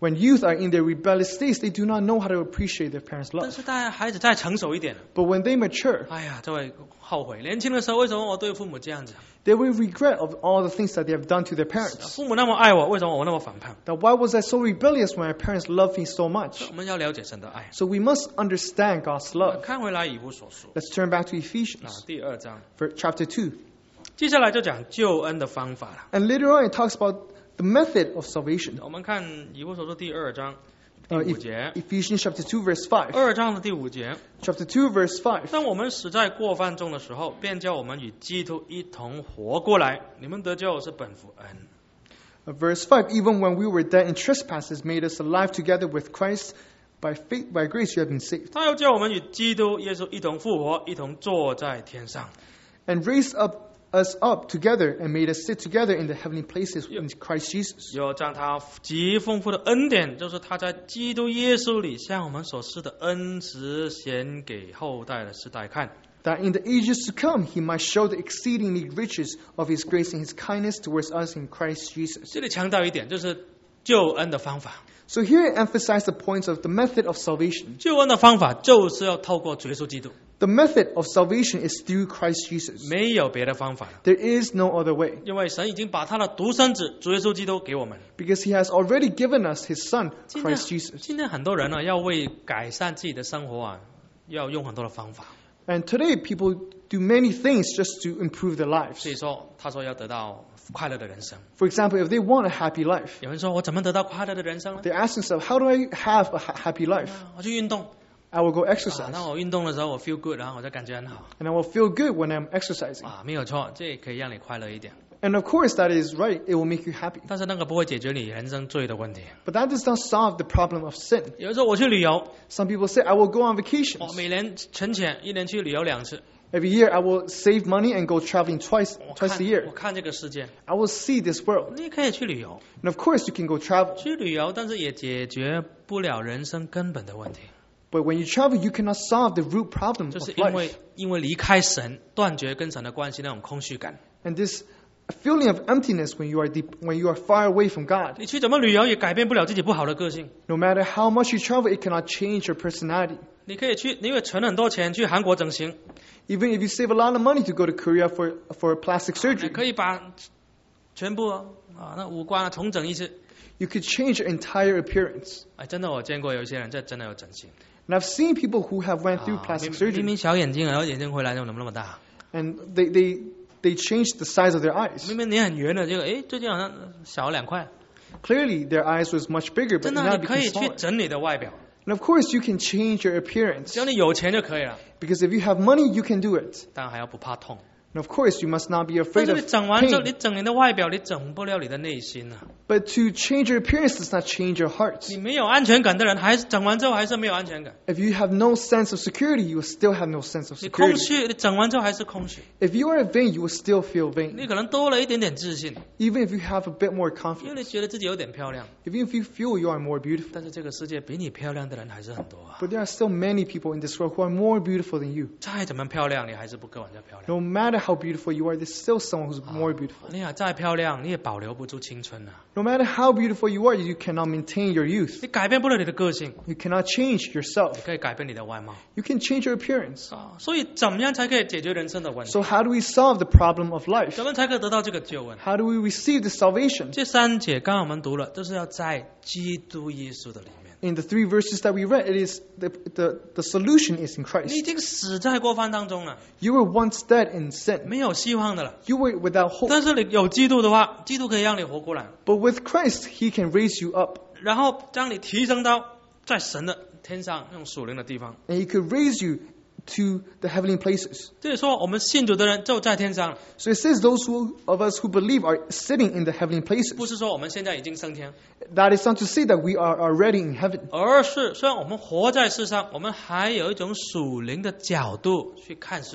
When youth are in their rebellious states, they do not know how to appreciate their parents' 但 love. 是大家孩子再成熟一点， But when they mature, 哎呀，就会后悔。年轻的时候为什么我对父母这样子？ they will regret of all the things that they have done to their parents. 父母那么爱我，为什么我那么反叛？ Now, why was I so rebellious when my parents loved me so much? 我们要了解神的爱。 So we must understand God's love. 看回来以弗所书 Let's turn back to 啊 Ephesians, 第二章， for chapter two. 接下来就讲救恩的方法了。 And later on, it talks about the method of salvation. 我们看以弗所书第二章第 Uh, 五 Eph- 节， Ephesians chapter two, verse five. 二章的第五节。 Chapter two, verse five. 当我们死在过犯中的时候，便叫我们与基督一同活过来。你们得救是本乎恩。 Uh, verse five. Even when we were dead in trespasses, made us alive together with Christ. By faith, by grace, you have been saved. 他又叫我们与基督耶稣一同复活，一同坐在天上。 And raised up us up together and made us sit together in the heavenly places in Christ Jesus. 又将他极丰富的恩典，就是他在基督耶稣里向我们所施的恩慈，显给后代的世代看。 That in the ages to come, he might show the exceedingly riches of his grace and his kindness towards us in Christ Jesus. 这里强调一点，就是救恩的方法。 So here I emphasize the points of the method of salvation. 救恩的方法就是要透过耶稣基督， The method of salvation is through Christ Jesus. 没有别的方法了。 There is no other way. 因为神已经把他的独生子主耶稣基督给我们。 Because he has already given us his son, 今天 Christ Jesus. 今天很多人呢，要为改善自己的生活啊，要用很多的方法。 And today people do many things just to improve their 所以 lives. 说，他说要得到快乐的人生。 For example, if they want a happy life, 有人说我怎么得到快乐的人生呢？ they ask themselves, how do I have a ha- happy life? 我去运动， I will go 啊 exercise. 当我运动的时候我 feel good，然后我就感觉很好 And I will feel good when I'm exercising. 啊，没有错，这也可以让你快乐一点。 And of course, that is right. It will make you happy. 但是那个不会解决你人生罪的问题。 But that does not solve the problem of sin. 有人说我去旅游， Some people say, I will go on 我 vacations. 每年存钱，一年去旅游两次。 Every year, I will save money and go traveling twice, 我 twice 看 a year. 我看这个世界， I will see this world. 你也可以去旅游， And of course, you can go travel. 去旅游，但是也解决不了人生根本的问题， But when you travel, you cannot solve the root problem 就 of 是因为 life. 因为离开神，断绝跟神的关系那种空虚感。 And this feeling of emptiness when you are deep, when you are far away from God. 你去怎么旅游也改变不了自己不好的个性。 No matter how much you travel, it cannot change your personality. 你可以去，你会存很多钱去韩国整形， Even if you save a lot of money to go to Korea for, for plastic 你 surgery, 可以把全部啊那五官啊重整一次。 you could change your entire appearance. 哎，真的我见过有一些人这真的有整形， And I've seen people who have went through 啊 plastic 明明 surgery 明小眼睛，然后眼睛回来怎么那么大？ and they, they, they changed the size of their eyes. 明明脸很圆的，结果哎最近好像小了两块。 Clearly, their eyes was much bigger, but 真的， now 你可 become 以去 smaller. 整你的外表， And of course, you can change your appearance. 只要你有钱就可以了。 Because if you have money, you can do it. 当然还要不怕痛。 And of course, you must not be 但 afraid 是你 of 整完之后，你 pain. 整你的外表，你整不了你的内心啊。 But to change your appearance does not change your heart. 你没有安全感的人，还是整完之后还是没有安全感。 If you have no sense of security, you will still have no sense of 你空 security. 虚，你整完之后还是空虚。 If you are vain, you will still feel 你 vain. 可能多了一点点自信， Even if you have a bit more 因为 confidence. 你觉得自己有点漂亮。 Even if you feel you are more beautiful. 但是这个世界比你漂亮的人还是很多啊。 But there are still many people in this world who are more beautiful than you. 再怎么漂亮，你还是不够人家漂亮。 No matter how beautiful you are, there's still someone who's more beautiful. 你呀，再漂亮，你也保留不住青春啊。 No matter how beautiful you are, you cannot maintain your youth. 你改变不了你的个性， You cannot change 你 yourself. 可以改变你的外貌 You can change your appearance. 啊。所以怎么样才可以解决人生的问题？ So how do we solve the problem of life? 怎么才可以得到这个救恩？ How do we receive the salvation? 这三节刚刚我们读了，都是要在基督耶稣的里面。 In the three verses that we read, it is the, the, the solution is in 你 Christ. 已经死在过犯当中了， You were once dead in sin. 没有希望的了。 You were without hope. 但是你有基督的话，基督可以让你活过来， But with Christ, He can raise you up. 然后将你提升到在神的天上那种属灵的地方。 And He could raise you to the heavenly places. 这里说我们信主的人就在天上， So it says those who, of us who believe are sitting in the heavenly 不 places. 是说我们现在已经升天， That is not to say that we are already in heaven. 而是虽然我们活在世上，我们还有一种属灵的角度去看事情。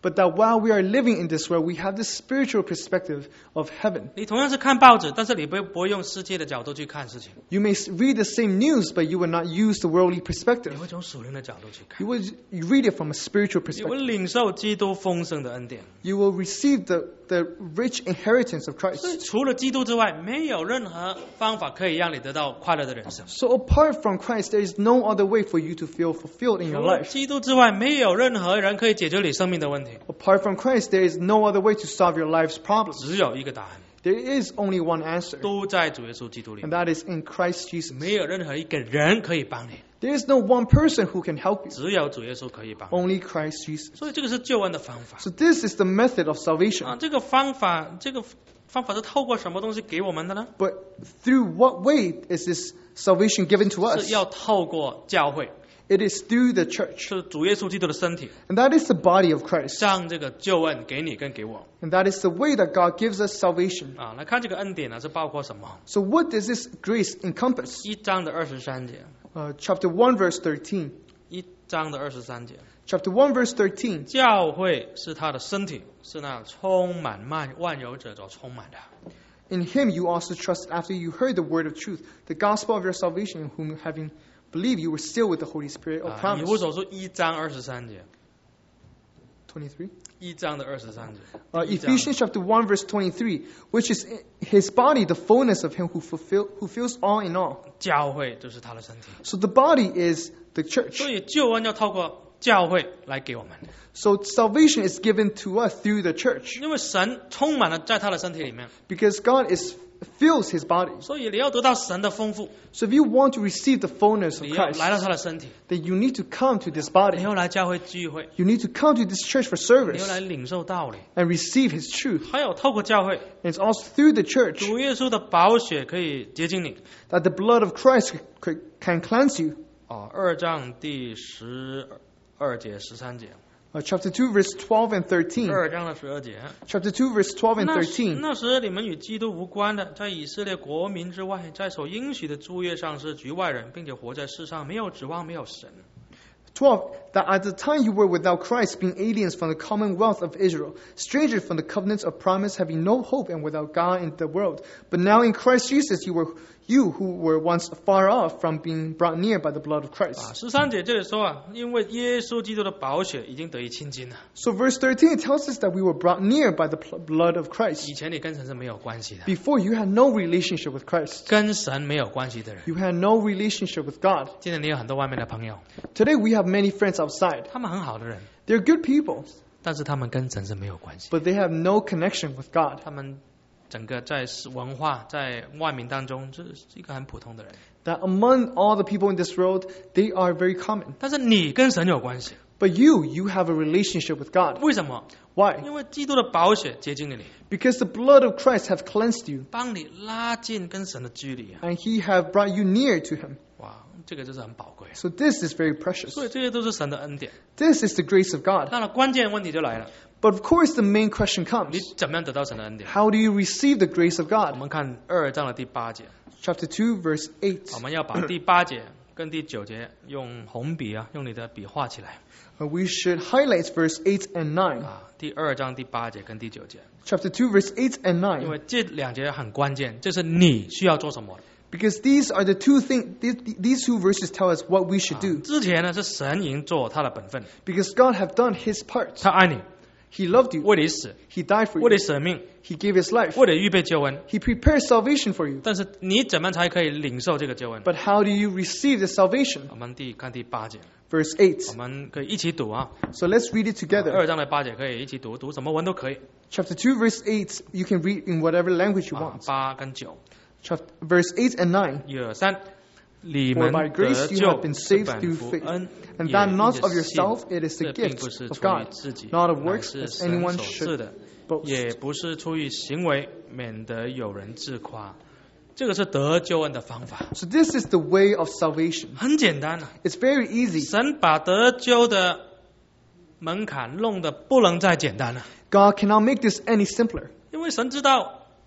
but that while we are living in this world, we have this spiritual perspective of heaven. 你同样是看报纸，但是你不不会用世界的角度去看事情， You may s- read the same news, but you will not use the worldly 你 perspective. 会从属灵的角度去看， You will you read it from a spiritual 你会 perspective. 领受基督丰盛的恩典。 You will receive the, the rich inheritance of 所以 Christ. 除了基督之外，没有任何方法可以让你得到快乐的人生。 So apart from Christ, there is no other way for you to feel fulfilled in 除 your 了 life. 基督之外，没有任何人可以解决你生命的问题， Apart from Christ, there is no other way to solve your life's problems. 只有一个答案， There is only one answer, 都在主耶稣基督里 and。that is in Christ Jesus. 没有任何一个人可以帮你， There is no one person who can help you, 只有主耶稣可以帮你。 only Christ Jesus. 所以这个是救恩的方法 So this is the method of 啊。 salvation. 这个方法，这个方法是透过什么东西给我们的呢？ But through what way is this salvation given to 是 us? 要透过教会， It is through the church, 是主耶稣基督的身体， and that is the body of Christ. 将这个救恩给你跟给我 And that is the way that God gives us salvation. 啊。来看这个恩典呢，是包括什么？ So what does this grace encompass? 一章的二十三节， Uh, chapter one, verse thirteen. 一章的二十三节， Chapter one, verse thirteen. 教会是他的身体，是那充满万万有者所充满的。 In him you also trusted after you heard the word of truth, the gospel of your salvation, in whom having believed you were sealed with the Holy Spirit of 啊，以 promise. 弗所书一章二十三节， twenty-three. 一章的二十三节。 Uh, 第一章 Ephesians chapter one, verse twenty-three, which is his body, the fullness of him who fulfill, who fills all in all. 教会就是他的身体， So the body is the church. 所以救恩要透过教会来给我们， So salvation is given to us through the church 因为神充满了在他的身体里面， because God is fills his body. 所以你要得到神的丰富， So if you want to receive the fullness of 你要 Christ, 来到他的身体， then you need to come to this 你 body. 要来教会聚会， You need to come to this church for 你 service 要来领受道理， and receive his truth. 还有透过教会， And it's also through the church 主耶稣的宝血可以洁净你。 that the blood of Christ c- c- can cleanse you. 哦，二章第十二节、十三节， Uh, chapter two, verse twelve and thirteen. 二章的十二节。 Chapter two, verse twelve and 那时 thirteen. 那时你们与基督无关的，在以色列国民之外，在所应许的诸约上是局外人，并且活在世上没有指望，没有神。 twelve. That at the time you were without Christ, being aliens from the commonwealth of Israel, strangers from the covenants of promise, having no hope and without God in the world. But now in Christ Jesus you were you who were once far off from being brought near by the blood of 啊， Christ. 十三节这里说啊，因为耶稣基督的宝血已经得以亲近了。 So verse thirteen tells us that we were brought near by the pl- blood of Christ. 以前你跟神是没有关系的， Before you had no relationship with Christ. 跟神没有关系的人。 You had no relationship with God. 今天你有很多外面的朋友， Today we have many friends outside. 他们很好的人， They're good people, 但是他们跟神是没有关系。 but they have no connection with God. 他们整个在文化在外民当中，就是一个很普通的人。 That among all the people in this world, they are very common. 但是你跟神有关系， But you, you have a relationship with God. 为什么？ Why? 因为基督的宝血洁净了你， Because the blood of Christ have cleansed you, 帮你拉近跟神的距离啊！ and He have brought you near to Him. 哇，这个就是很宝贵。 So this is very precious. 所以这些都是神的恩典。 This is the grace of God. 当然，关键问题就来了， But of course, the main question 你 comes: 怎么样得到神的恩典？ how do you receive the grace of 我 God? 们看二章的第八节， Chapter two, verse eight. 我们要把第八节跟第九节用红笔啊，用你的笔画起来 Uh, we should highlight verse eight and nine. 啊。第二章第八节跟第九节， Chapter two, verse eight and 因 nine. 为这两节很关键，这是你需要做什么。 Because these are the two things, these, these two verses tell us what we should do. 之前呢是神已经做他的本分， Because God have done His part. 他爱你， He loved you. 为你死， He died for 为 you. 你舍命， He gave His life. 为你预备救恩。 He prepared salvation for you. 但是你怎么才可以领受这个救恩？ But how do you receive the salvation? 我们第看第八节， Verse eight. 我们可以一起读啊。 So let's read it together. 二章的八节可以一起读，读什么文都可以 Chapter two, verse eight, you can read in whatever language you 啊 want. 八跟九， Chapter, verse eight and nine. 一二三，你 For 们 by 得 grace you 救 have been 是 saved 本 through 福 faith. 恩， And 也 that 因 not 着 of 信 yourself, it is the 这并 gift 不是 of 出于 God, 自己， not of 乃 works, 是 as 神 anyone 所赐 should 的， boast. 也不是出于行为，免得有人自夸。这个是得救恩的方法， So this is the way of salvation. 很简单啊。 It's very easy. 神把得救的门槛弄得不能再简单了， God cannot make this any simpler. 因为神知道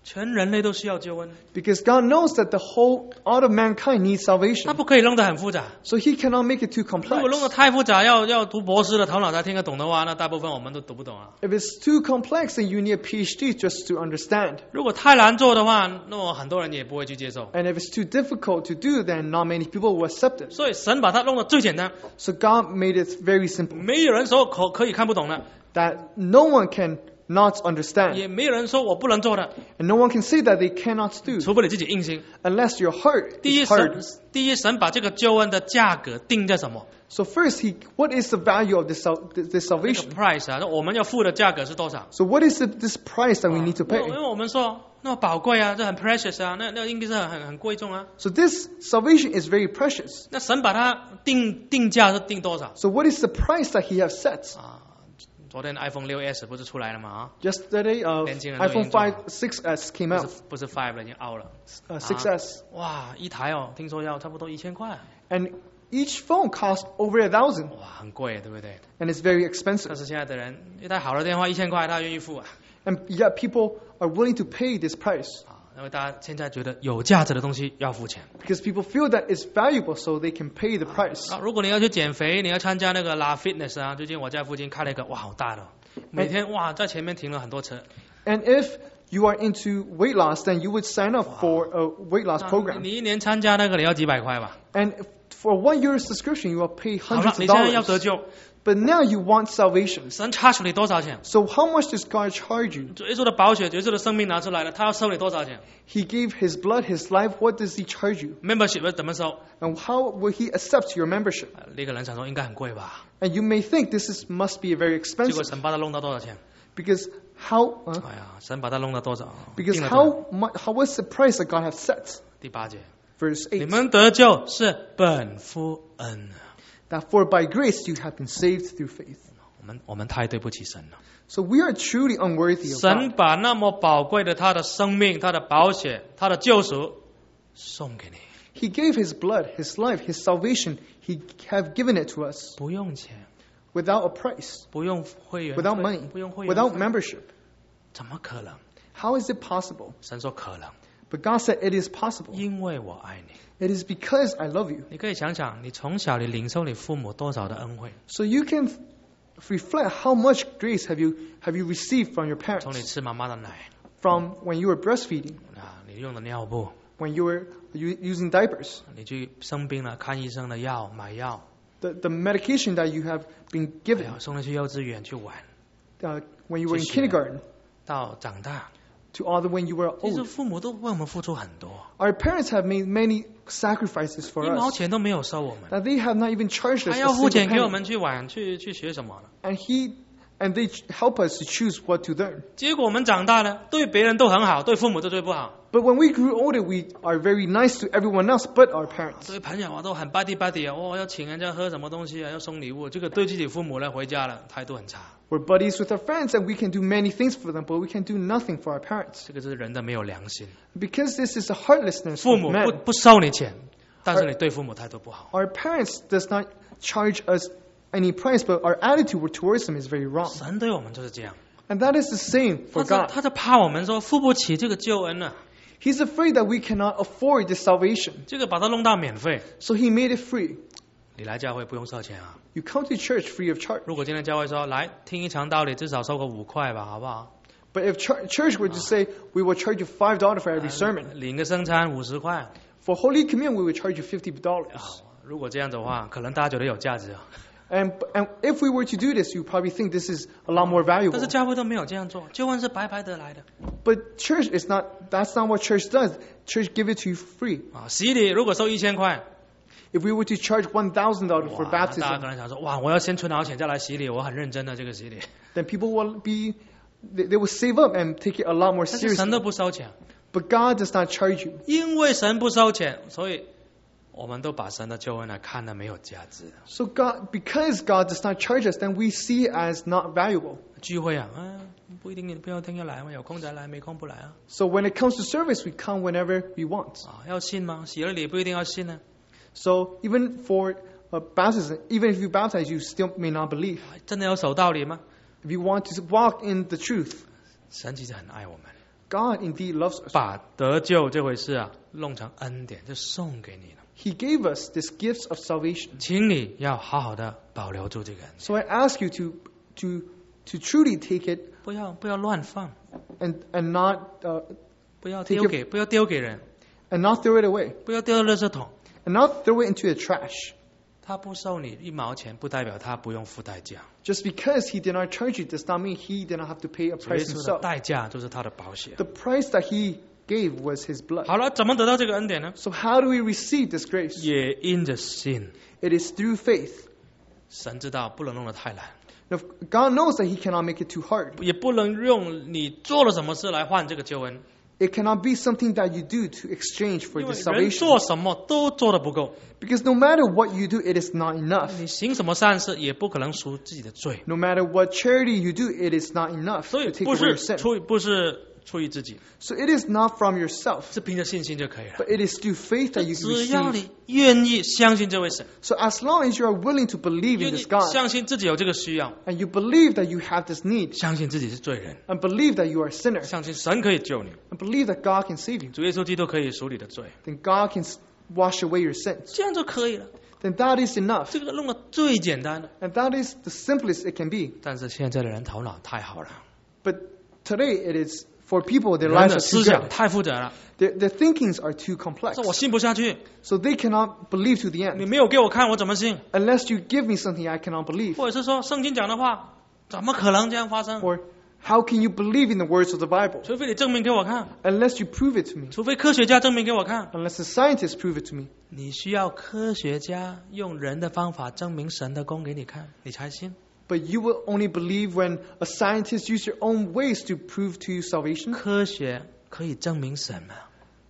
全人类都需要救恩， Because God knows that the whole, all of mankind needs 他 salvation. 不可以弄得很复杂。 So He cannot make it too 如果弄得 complex. 太复杂，要要读博士的头脑才听得懂的话，那大部分我们都读不懂啊。 If it's too complex, then you need a PhD just to understand. 如果太难做的话，那么很多人也不会去接受。 And if it's too difficult to do, then not many people will accept it. 所以神把它弄得最简单， So God made it very simple 没有人说可可以看不懂的， that no one can not understand. 也没有人说我不能做的， And no one can say that they cannot do 除非你自己硬心。 unless your heart 第一 is hard. 神，第一神把这个救恩的价格定在什么？ So first, he, what is the value of this, sal- this 那 salvation? 个 price 啊，那我们要付的价格是多少？ So what is the, this price that we need to 因为 pay? 因为我们说那么宝贵啊，这很 precious 啊，那那应该是很很很贵重啊。 So this salvation is very precious. 那神把它定定价是定多少 So what is the price that he has set? 啊？昨天 iPhone 六 S 不是出来了吗？啊， Yesterday, uh, 年轻人都 iPhone 已经做了。 five, six S came 不 out. 是不是 five 了，已经 out 了。 Uh, six S. 哇，一台哦，听说要差不多一千块， And each phone costs over a thousand. 哇，很贵，对不对？ And it's very 但 expensive. 是现在的人一台好的电话一千块，他愿意付啊。 And yet people are willing to pay this price. 啊，因为大家现在觉得有价值的东西要付钱。 Because people feel that it's valuable, so they can pay the price. 啊，如果你要去减肥，你要参加那个 La Fitness 啊，最近我家附近开了一个，哇，好大的哦，每天哇在前面停了很多车。 And if you are into weight loss, then you would sign up for a weight loss 那 program. 你一年参加那个你要几百块吧？ And if- for one year subscription, you will pay 好了， hundreds 你 of 现在要得 dollars. 救， But now you want salvation. 神 charge 你多少钱？ So how much does God charge you? 主耶稣的宝血，主耶稣的生命拿出来了，他要收你多少钱 He gave His blood, His life. What does He charge you? ？membership 怎么收？ And how will He accept your membership? 呃那个人想说应该很贵吧？ And you may think this is must be very 结果 expensive 神把他弄到多少钱？ because how? uh, 哎呀，神把他弄到多少？ because 定了多少 how much? How was the price that God has set? 第八节， Verse 你 eight. 们得救是本乎恩。 That for by grace you have been saved through faith. 我们我们太对不起神了。 So we are truly unworthy of 神 God. 把那么宝贵的他的生命、他的宝血、他的救赎送给你， He gave His blood, His life, His salvation. He have given it to us 不用钱， without a price, 不用会员 without 费 money, 不用会员 without 费 membership. 怎么可能？ How is it possible? 神说可能， But God said it is possible. 因为我爱你。 It is because I love you. 你可以想想，你从小你领受你父母多少的恩惠， So you can f- reflect how much grace have you have you received from your 从你 parents, 吃妈妈的奶 from when you were breastfeeding, 啊，你用的尿布， when you were u- using diapers, 你去生病了看医生的药买药， the, the medication that you have been 哎 given 呀，送你去幼稚园去玩， uh, when you were in 去学。 kindergarten, 到长大， to all the when you were 其实 old. 父母都为我们付出很多， Our parents have made many sacrifices 一 for 毛 us 钱都没有收我们， that they have not even charged us 还 a 要付 single 钱给我 penny. 们去玩，去去学什么了？ And he and they ch- help us to choose what to learn. 结果我们长大了，对别人都很好，对父母就对不好。 But when we grew older, we are very nice to everyone else but our parents. 对朋友啊都很 buddy buddy 啊，哦要请人家喝什么东西啊，要送礼物，这个对自己父母呢回家了态度很差， We're buddies with our friends and we can do many things for them, but we can do nothing for our parents. 这个是人的没有良心。 Because this is a heartlessness 父 of 母不 man. 不收你钱，但是你对父母态度不好， Our parents does not charge us any price, but our attitude towards them is very wrong. 神对我们就是这样， And that is the same 他 for 是 God. 他就怕我们说付不起这个救恩啊， He's afraid that we cannot afford this salvation. 这个把它弄到免费， So he made it free. 你来教会不用收钱啊。 You come to church free of charge. 如果今天教会说来听一场道理，至少收个五块吧，好不好？ But if ch- church were to say, we will charge you five dollars for every sermon. 领个圣餐五十块， For Holy Communion, we would charge you fifty dollars. 啊如果这样子的话，可能大家觉得有价值啊。 And, and if we were to do this, you probably think this is a lot more 但 valuable. 是教会都没有这样做，救恩是白白得来的 But church is not, that's not what church does. Church give it to you free. 啊。洗礼如果收一千块， If we were to charge one thousand dollars 哇 for 那大家可 baptism, 能想说，哇，我要先存好钱再来洗礼，我很认真的这个洗礼。 then people will be, they, they will save up and take it a lot more 但是神都 seriously. 不收钱， But God does not charge you. 因为神不收钱，所以我们都把神的救恩呢看得没有价值。 So God, because God does not charge us, then we see it as not valuable. 聚会啊，啊，不一定你不要听就来嘛，有空才来，没空不来啊。 So when it comes to service, we come whenever we want. 啊，要信吗？洗了礼不一定要信呢、 So even for uh, baptism, even if you baptize, you still may not believe. 真的要守道理吗？ If you want to walk in the truth, 神其实很爱我们， God indeed loves us. 把得救这回事啊弄成恩典，就送给你了。 He gave us this gift of salvation. 请你要好好的保留住这个恩典， So I ask you to to to truly take it 不要不要乱放， and and not uh, 不要 Take 丢 it- 给不要丢给人， and not throw it away 不要丢到垃圾桶。 and not throw it into the trash. 他不收你一毛钱，不代表他不用付代价。 Just because he did not charge you does not mean he did not have to pay a 主耶 price 稣的 himself. 代价就是他的保险。 The price that he gave was his blood. 好了，怎么得到这个恩典呢？ So how do we receive this grace? 也因着信， It is through faith. 神知道不能弄得太难， Now, God knows that he cannot make it too hard. 也不能用你做了什么事来换这个救恩， It cannot be something that you do to exchange for 因为 this 人 salvation. 做什么都做的不够， Because no matter what you do, it is not enough. 你行什么善事也不可能赎自己的罪， No matter what charity you do, it is not enough 所以 to take 不 away 是 your sin. 出不是出于自己， So it is not from yourself, 是凭着信心就可以了。 but it is through faith that you can 只要 receive. 你愿意相信这位神， So as long as you are willing to believe 愿 in 意 this God, 相信自己有这个需要， and you believe that you have this need, 相信自己是罪人， and believe that you are a sinner, 相信神可以救你， and believe that God can save you, 主耶稣基督可以赎你的罪， then God can s- wash away your sins. 这样就可以了。 Then that is enough. 这个弄得最简单的， And that is the simplest it can be. 但是现在的人头脑太好了， But today it is, for people, their 人 lives 的 are 思 too 想 good. 太复杂了。 Their, their thinkings are too complex. 说我信不下去， So they cannot believe to the 你 end. 没有给我看，我怎么信？ Unless you give me something I cannot believe. 或者是说圣经讲的话，怎么可能这样发生？ Or how can you believe in the words of the Bible? 除非你证明给我看， Unless you prove it to me. 除非科学家证明给我看。 Unless the scientists prove it to me. 你需要科学家用人的方法证明神的功给你看，你才信。 But you will only believe when a scientist use your own ways to prove to you salvation. 科学可以证明神吗？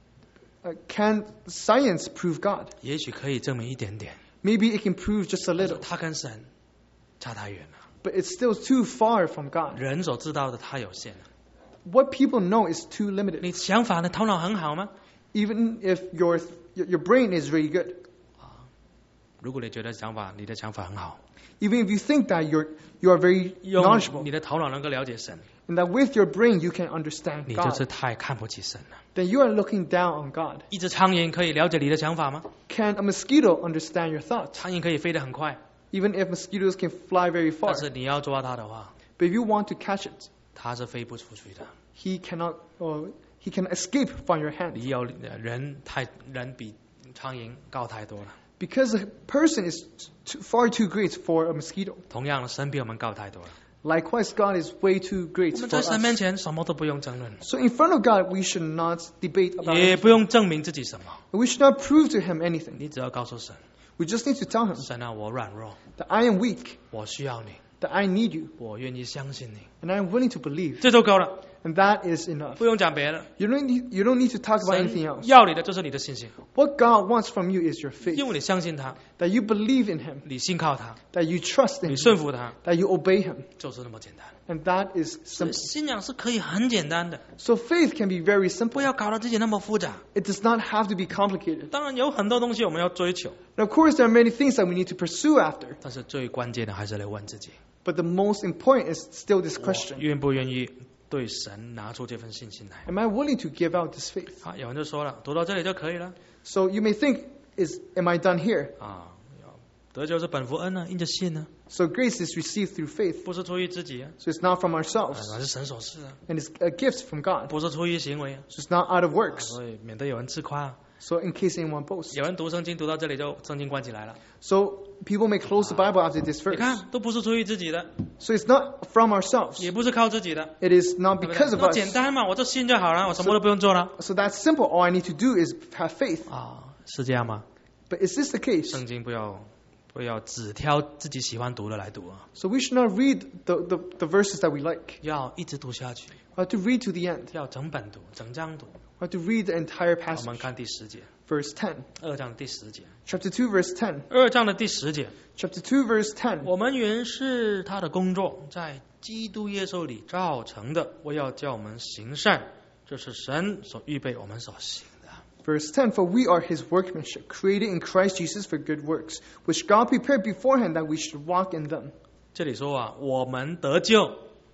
Uh, can science prove God? 也许可以证明一点点， Maybe it can prove just a 但是 little. 他跟神差太远了。 But it's still too far from God. 人所知道的太有限了。 What people know is too limited. 你想法呢？头脑很好吗？ Even if your your your brain is really good. 如果你觉得想法，你的想法很好， Even if you think that you're you are very 用 knowledgeable 你的头脑能够了解神， and that with your brain you can understand 你就是 God, 太看不起神了。 then you are looking down on God. 一只苍蝇可以了解你的想法吗？ Can a mosquito understand your thoughts? 苍蝇可以飞得很快， Even if mosquitoes can fly very far. 但是你要抓它的话， But if you want to catch it, 它是飞不出去的。 he cannot or he can escape from your hand. 你有人太人比苍蝇高太多了。 Because a person is too, far too great for a mosquito. 同样，神比我们高太多了。 Likewise, God is way too great 我们 for 在神面 us. 前什么都不用争论， So in front of God, we should not debate about 也 it. 不用证明自己什么， We should not prove to him anything. 你只要告诉神： We just need to tell him 神啊，我软弱， that I am weak, 我需要你， that I need you, 我愿意相信你， and I am willing to believe. 这就够了， And that is enough. 不用讲别的。 You don't need, you don't need to talk about 神 anything else. 要你的就是你的信心， What God wants from you is your faith. 因为你相信他， That you believe in him, 你信靠他， that you trust in 你 him, 顺服他， that you obey him. 就是那么简单。 And that is 所以 simple. 信仰是可以很简单的， So faith can be very 不 simple. 要搞得自己那么复杂。 It does not have to be complicated. 当然有很多东西我们要追求， And of course, there are many things that we need to pursue after. 但是最关键的还是来问自己： But the most important is still this 我 question. 愿不愿意对神拿出这份信心来？ Am I willing to give out this faith? 好，有人就说了，读到这里就可以了 So you may think, is am I done here? 啊。得救是本乎恩呢，因着信呢， So grace is received through faith. 不是出于自己啊， So it's not from 啊 ourselves. 乃是神所赐啊， And it's a gift from God. 不是出于行为啊， So it's not out of 啊 works. 所以免得有人自夸啊。 So in case anyone boasts. 有人读圣经读到这里就圣经关起来了， So people may close the Bible after this 你 verse. 看都不是出于自己的， So it's not from ourselves. 也不是靠自己的， It is not 对不对 because of 那 us. 简单嘛，我就信就好了，我什么都不用做了 So that's simple. All I need to do is have faith. 啊，是这样吗？ But is this the case? 圣经不要不要只挑自己喜欢读的来读啊， So we should not read the, the, the verses that we like. 要一直读下去， We have to read to the end. 要整本读，整章读。 We have to read the entire 我 passage. 们看第十节， Verse ten. 二章第十节， Chapter two, verse ten. 二章的第十节， Chapter two, verse ten. 我们原是他的工作，在基督耶稣里造成的，我要叫我们行善，这是神所预备我们所行的。 Verse ten. For we are his workmanship, created in Christ Jesus for good works, which God prepared beforehand that we should walk in them. 这里说啊，我们得救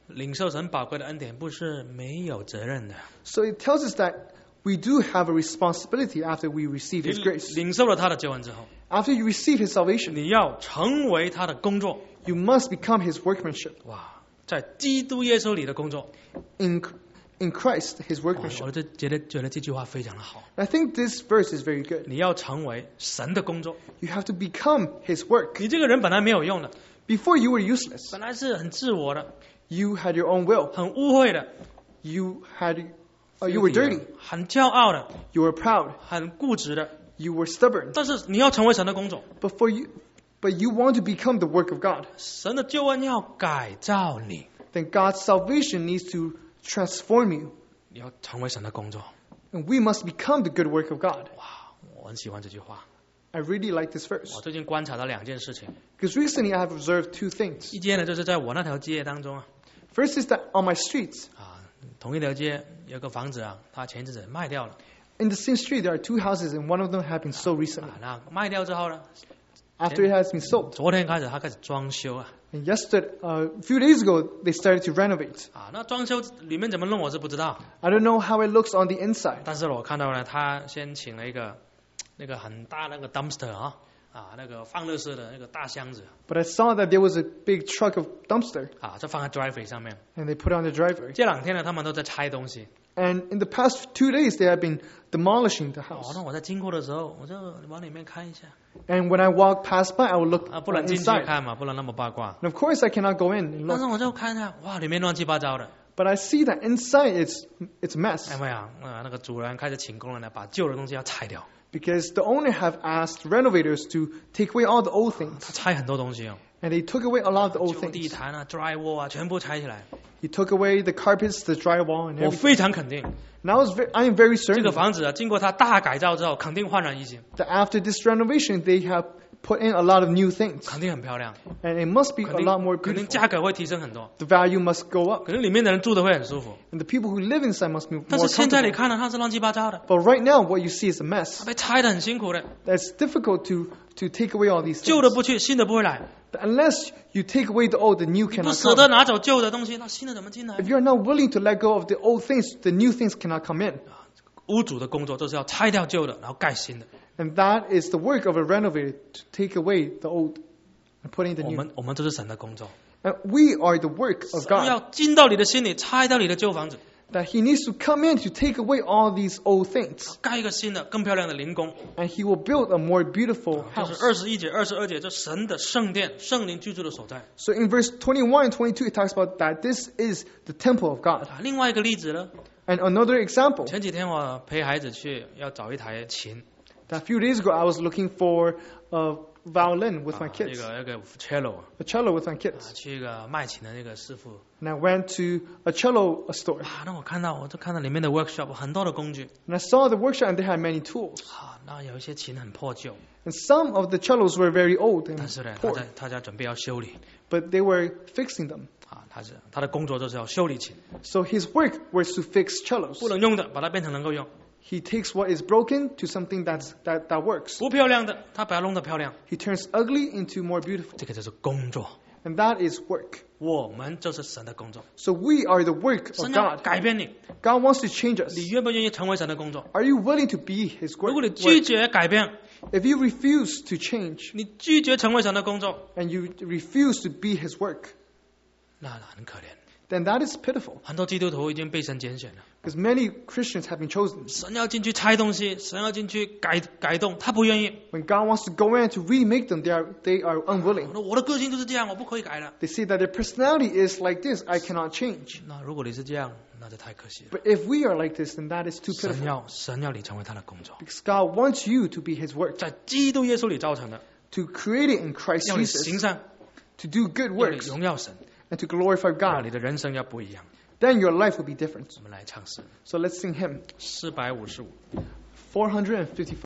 领受神宝贵的恩典不是没有责任的。 So it tells us that we do have a responsibility after we receive His grace. 领受了他的救恩之后， After you receive His salvation, 你要成为他的工作。 you must become His workmanship. 哇，在基督耶稣里的工作。 In in Christ, His 哇 workmanship. 我就觉得觉得这句话非常的好。 I think this verse is very good. 你要成为神的工作。 You have to become His work. 你这个人本来没有用的， Before you were useless. 本来是很自我的， You had your own will. 很污秽的， You had, uh, you were dirty. 很骄傲的， You were proud. 很固执的。 You were stubborn. 但是你要成为神的工作， But for you, but you want to become the work of God. 神的救恩要改造你， Then God's salvation needs to transform you. 你要成为神的工作。 And we must become the good work of God. 哇，我很喜欢这句话。 I really like this verse. 我最近观察到两件事情， Because recently I have observed two things. 一件呢就是在我那条街当中啊， First is that on my streets, 啊，同一条街有个房子啊，它前阵子卖掉了 in the same street, there are two houses and one of them had been sold 啊 recently. 那卖掉之后呢， After it has been sold. 昨天开始他开始装修啊， And yesterday, uh, a few days ago, they started to renovate. 啊，那装修里面怎么弄我是不知道， I don't know how it looks on the inside. 但是我看到了他先请了一个那个很大那个 dumpster 啊，啊，那个放乐式的那个大箱子 But I saw that there was a big truck of dumpster, 啊，就放在 driveway 上面。 and they put it on the driveway. 这两天呢，他们都在拆东西。 And in the past two days, they have been demolishing the 哦， house. 那我在经过的时候，我就往里面看一下 And when I walk past by, I will look 啊，不 uh, 能进去 inside. 看嘛，不能那么八卦。 And of course, I cannot go in and 但是 look. 我就看一下，哇，里面乱七八糟的， But I see that inside it's it's a mess 哎呀，啊，那个主人开始请工人来把旧的东西要拆掉， because the owner have asked renovators to take away all the old 他 things, 拆很多东西哦， and they took away a lot of the old 旧地 things. 毯啊、drywall 啊，全部拆起来。 He took away the carpets, the drywall, and 我 everything. 非常肯定， And I was ve- I am very 这 certain 个房子啊，经过他大改造之后，肯定焕然一新， that after this renovation, they have put in a lot of new things, 肯定很漂亮， and it must be 肯 a 定 lot more 肯定 beautiful. 价格会提升很多， The value must go up, 可能里面的人住的会很舒服。 and the people who live inside must be 但 more 是现在你 comfortable. 看呢，它是乱七八糟的， But right now, what you see is a mess. 它被拆的很辛苦的， It's difficult to to take away all these 旧的 things. 不去，新的不会来。 Unless you take away the old, the new 不 cannot 舍得 come. 拿走旧的东西，那新的怎么进来 If？ you're not willing to let go of the old things, the new things cannot come in. 屋主的工作就是要拆掉旧的，然后盖新的。 And that is the work of a renovator, to take away the old and put in the 我 new. 们我们这是神的工作， And we are the work of 神要 God. 进到你的心里，拆掉你的旧房子， That He needs to come in to take away all these old things. 盖一个新的、更漂亮的灵宫。 And He will build a more beautiful 就 house. 是二十一节、二十二节，这神的圣殿，圣灵居住的所在。 So in verse twenty-one and twenty-two, it talks about that this is the temple of God. 啊，另外一个例子呢， And another example, 前几天我陪孩子去要找一台琴， that a few days ago I was looking for a violin with 啊 my 那 kids, 个那个 cello 啊， a cello with my 啊 kids. 去一个卖琴的那个师傅 And I went to a cello store. 啊，那我看到我就看到里面的 workshop 很多的工具 And I saw the workshop and they had many tools. 啊，那有一些琴很破旧， And some of the cellos were very old 但 and 是呢，他 poor, 在他家准备要修理 but they were fixing them. 啊，他是他的工作就是要修理琴， So his work was to fix cellos. 不能用的把它变成能够用， He takes what is broken to something that's, that, that works. 不漂亮的他把它弄得漂亮， He turns ugly into more beautiful. 这个就是工作。 And that is work. 我们就是神的工作， So we are the work 神 of 要 God. 改变你， God wants to change us. 你愿不愿意成为神的工作？ Are you willing to be his 如果你 work? 拒绝改变， If you refuse to change 你拒绝成为神的工作， and you refuse to be his work, 那很可怜。 then that is pitiful. 很多基督徒已经被神拣选了， Because many Christians have been chosen. 神要进去拆东西，神要进去改改动，他不愿意。 When God wants to go in to remake them, they are, they are 我 unwilling. 说我的个性就是这样，我不可以改的。 They say that their personality is like this, I cannot change. 那如果你是这样，那就太可惜了。 But if we are like this, then that is too 神 pitiful. 要神要你成为他的工作， Because God wants you to be his work, 在基督耶稣里造成的， to create it in Christ 要你行 Jesus, 善， to do good 要你 works, 荣耀神， and to glorify 让 God. 你的人生要不一样。 Then your life will be different. 我们来唱诗 So let's sing hymn 四百五十五。 four hundred fifty-five.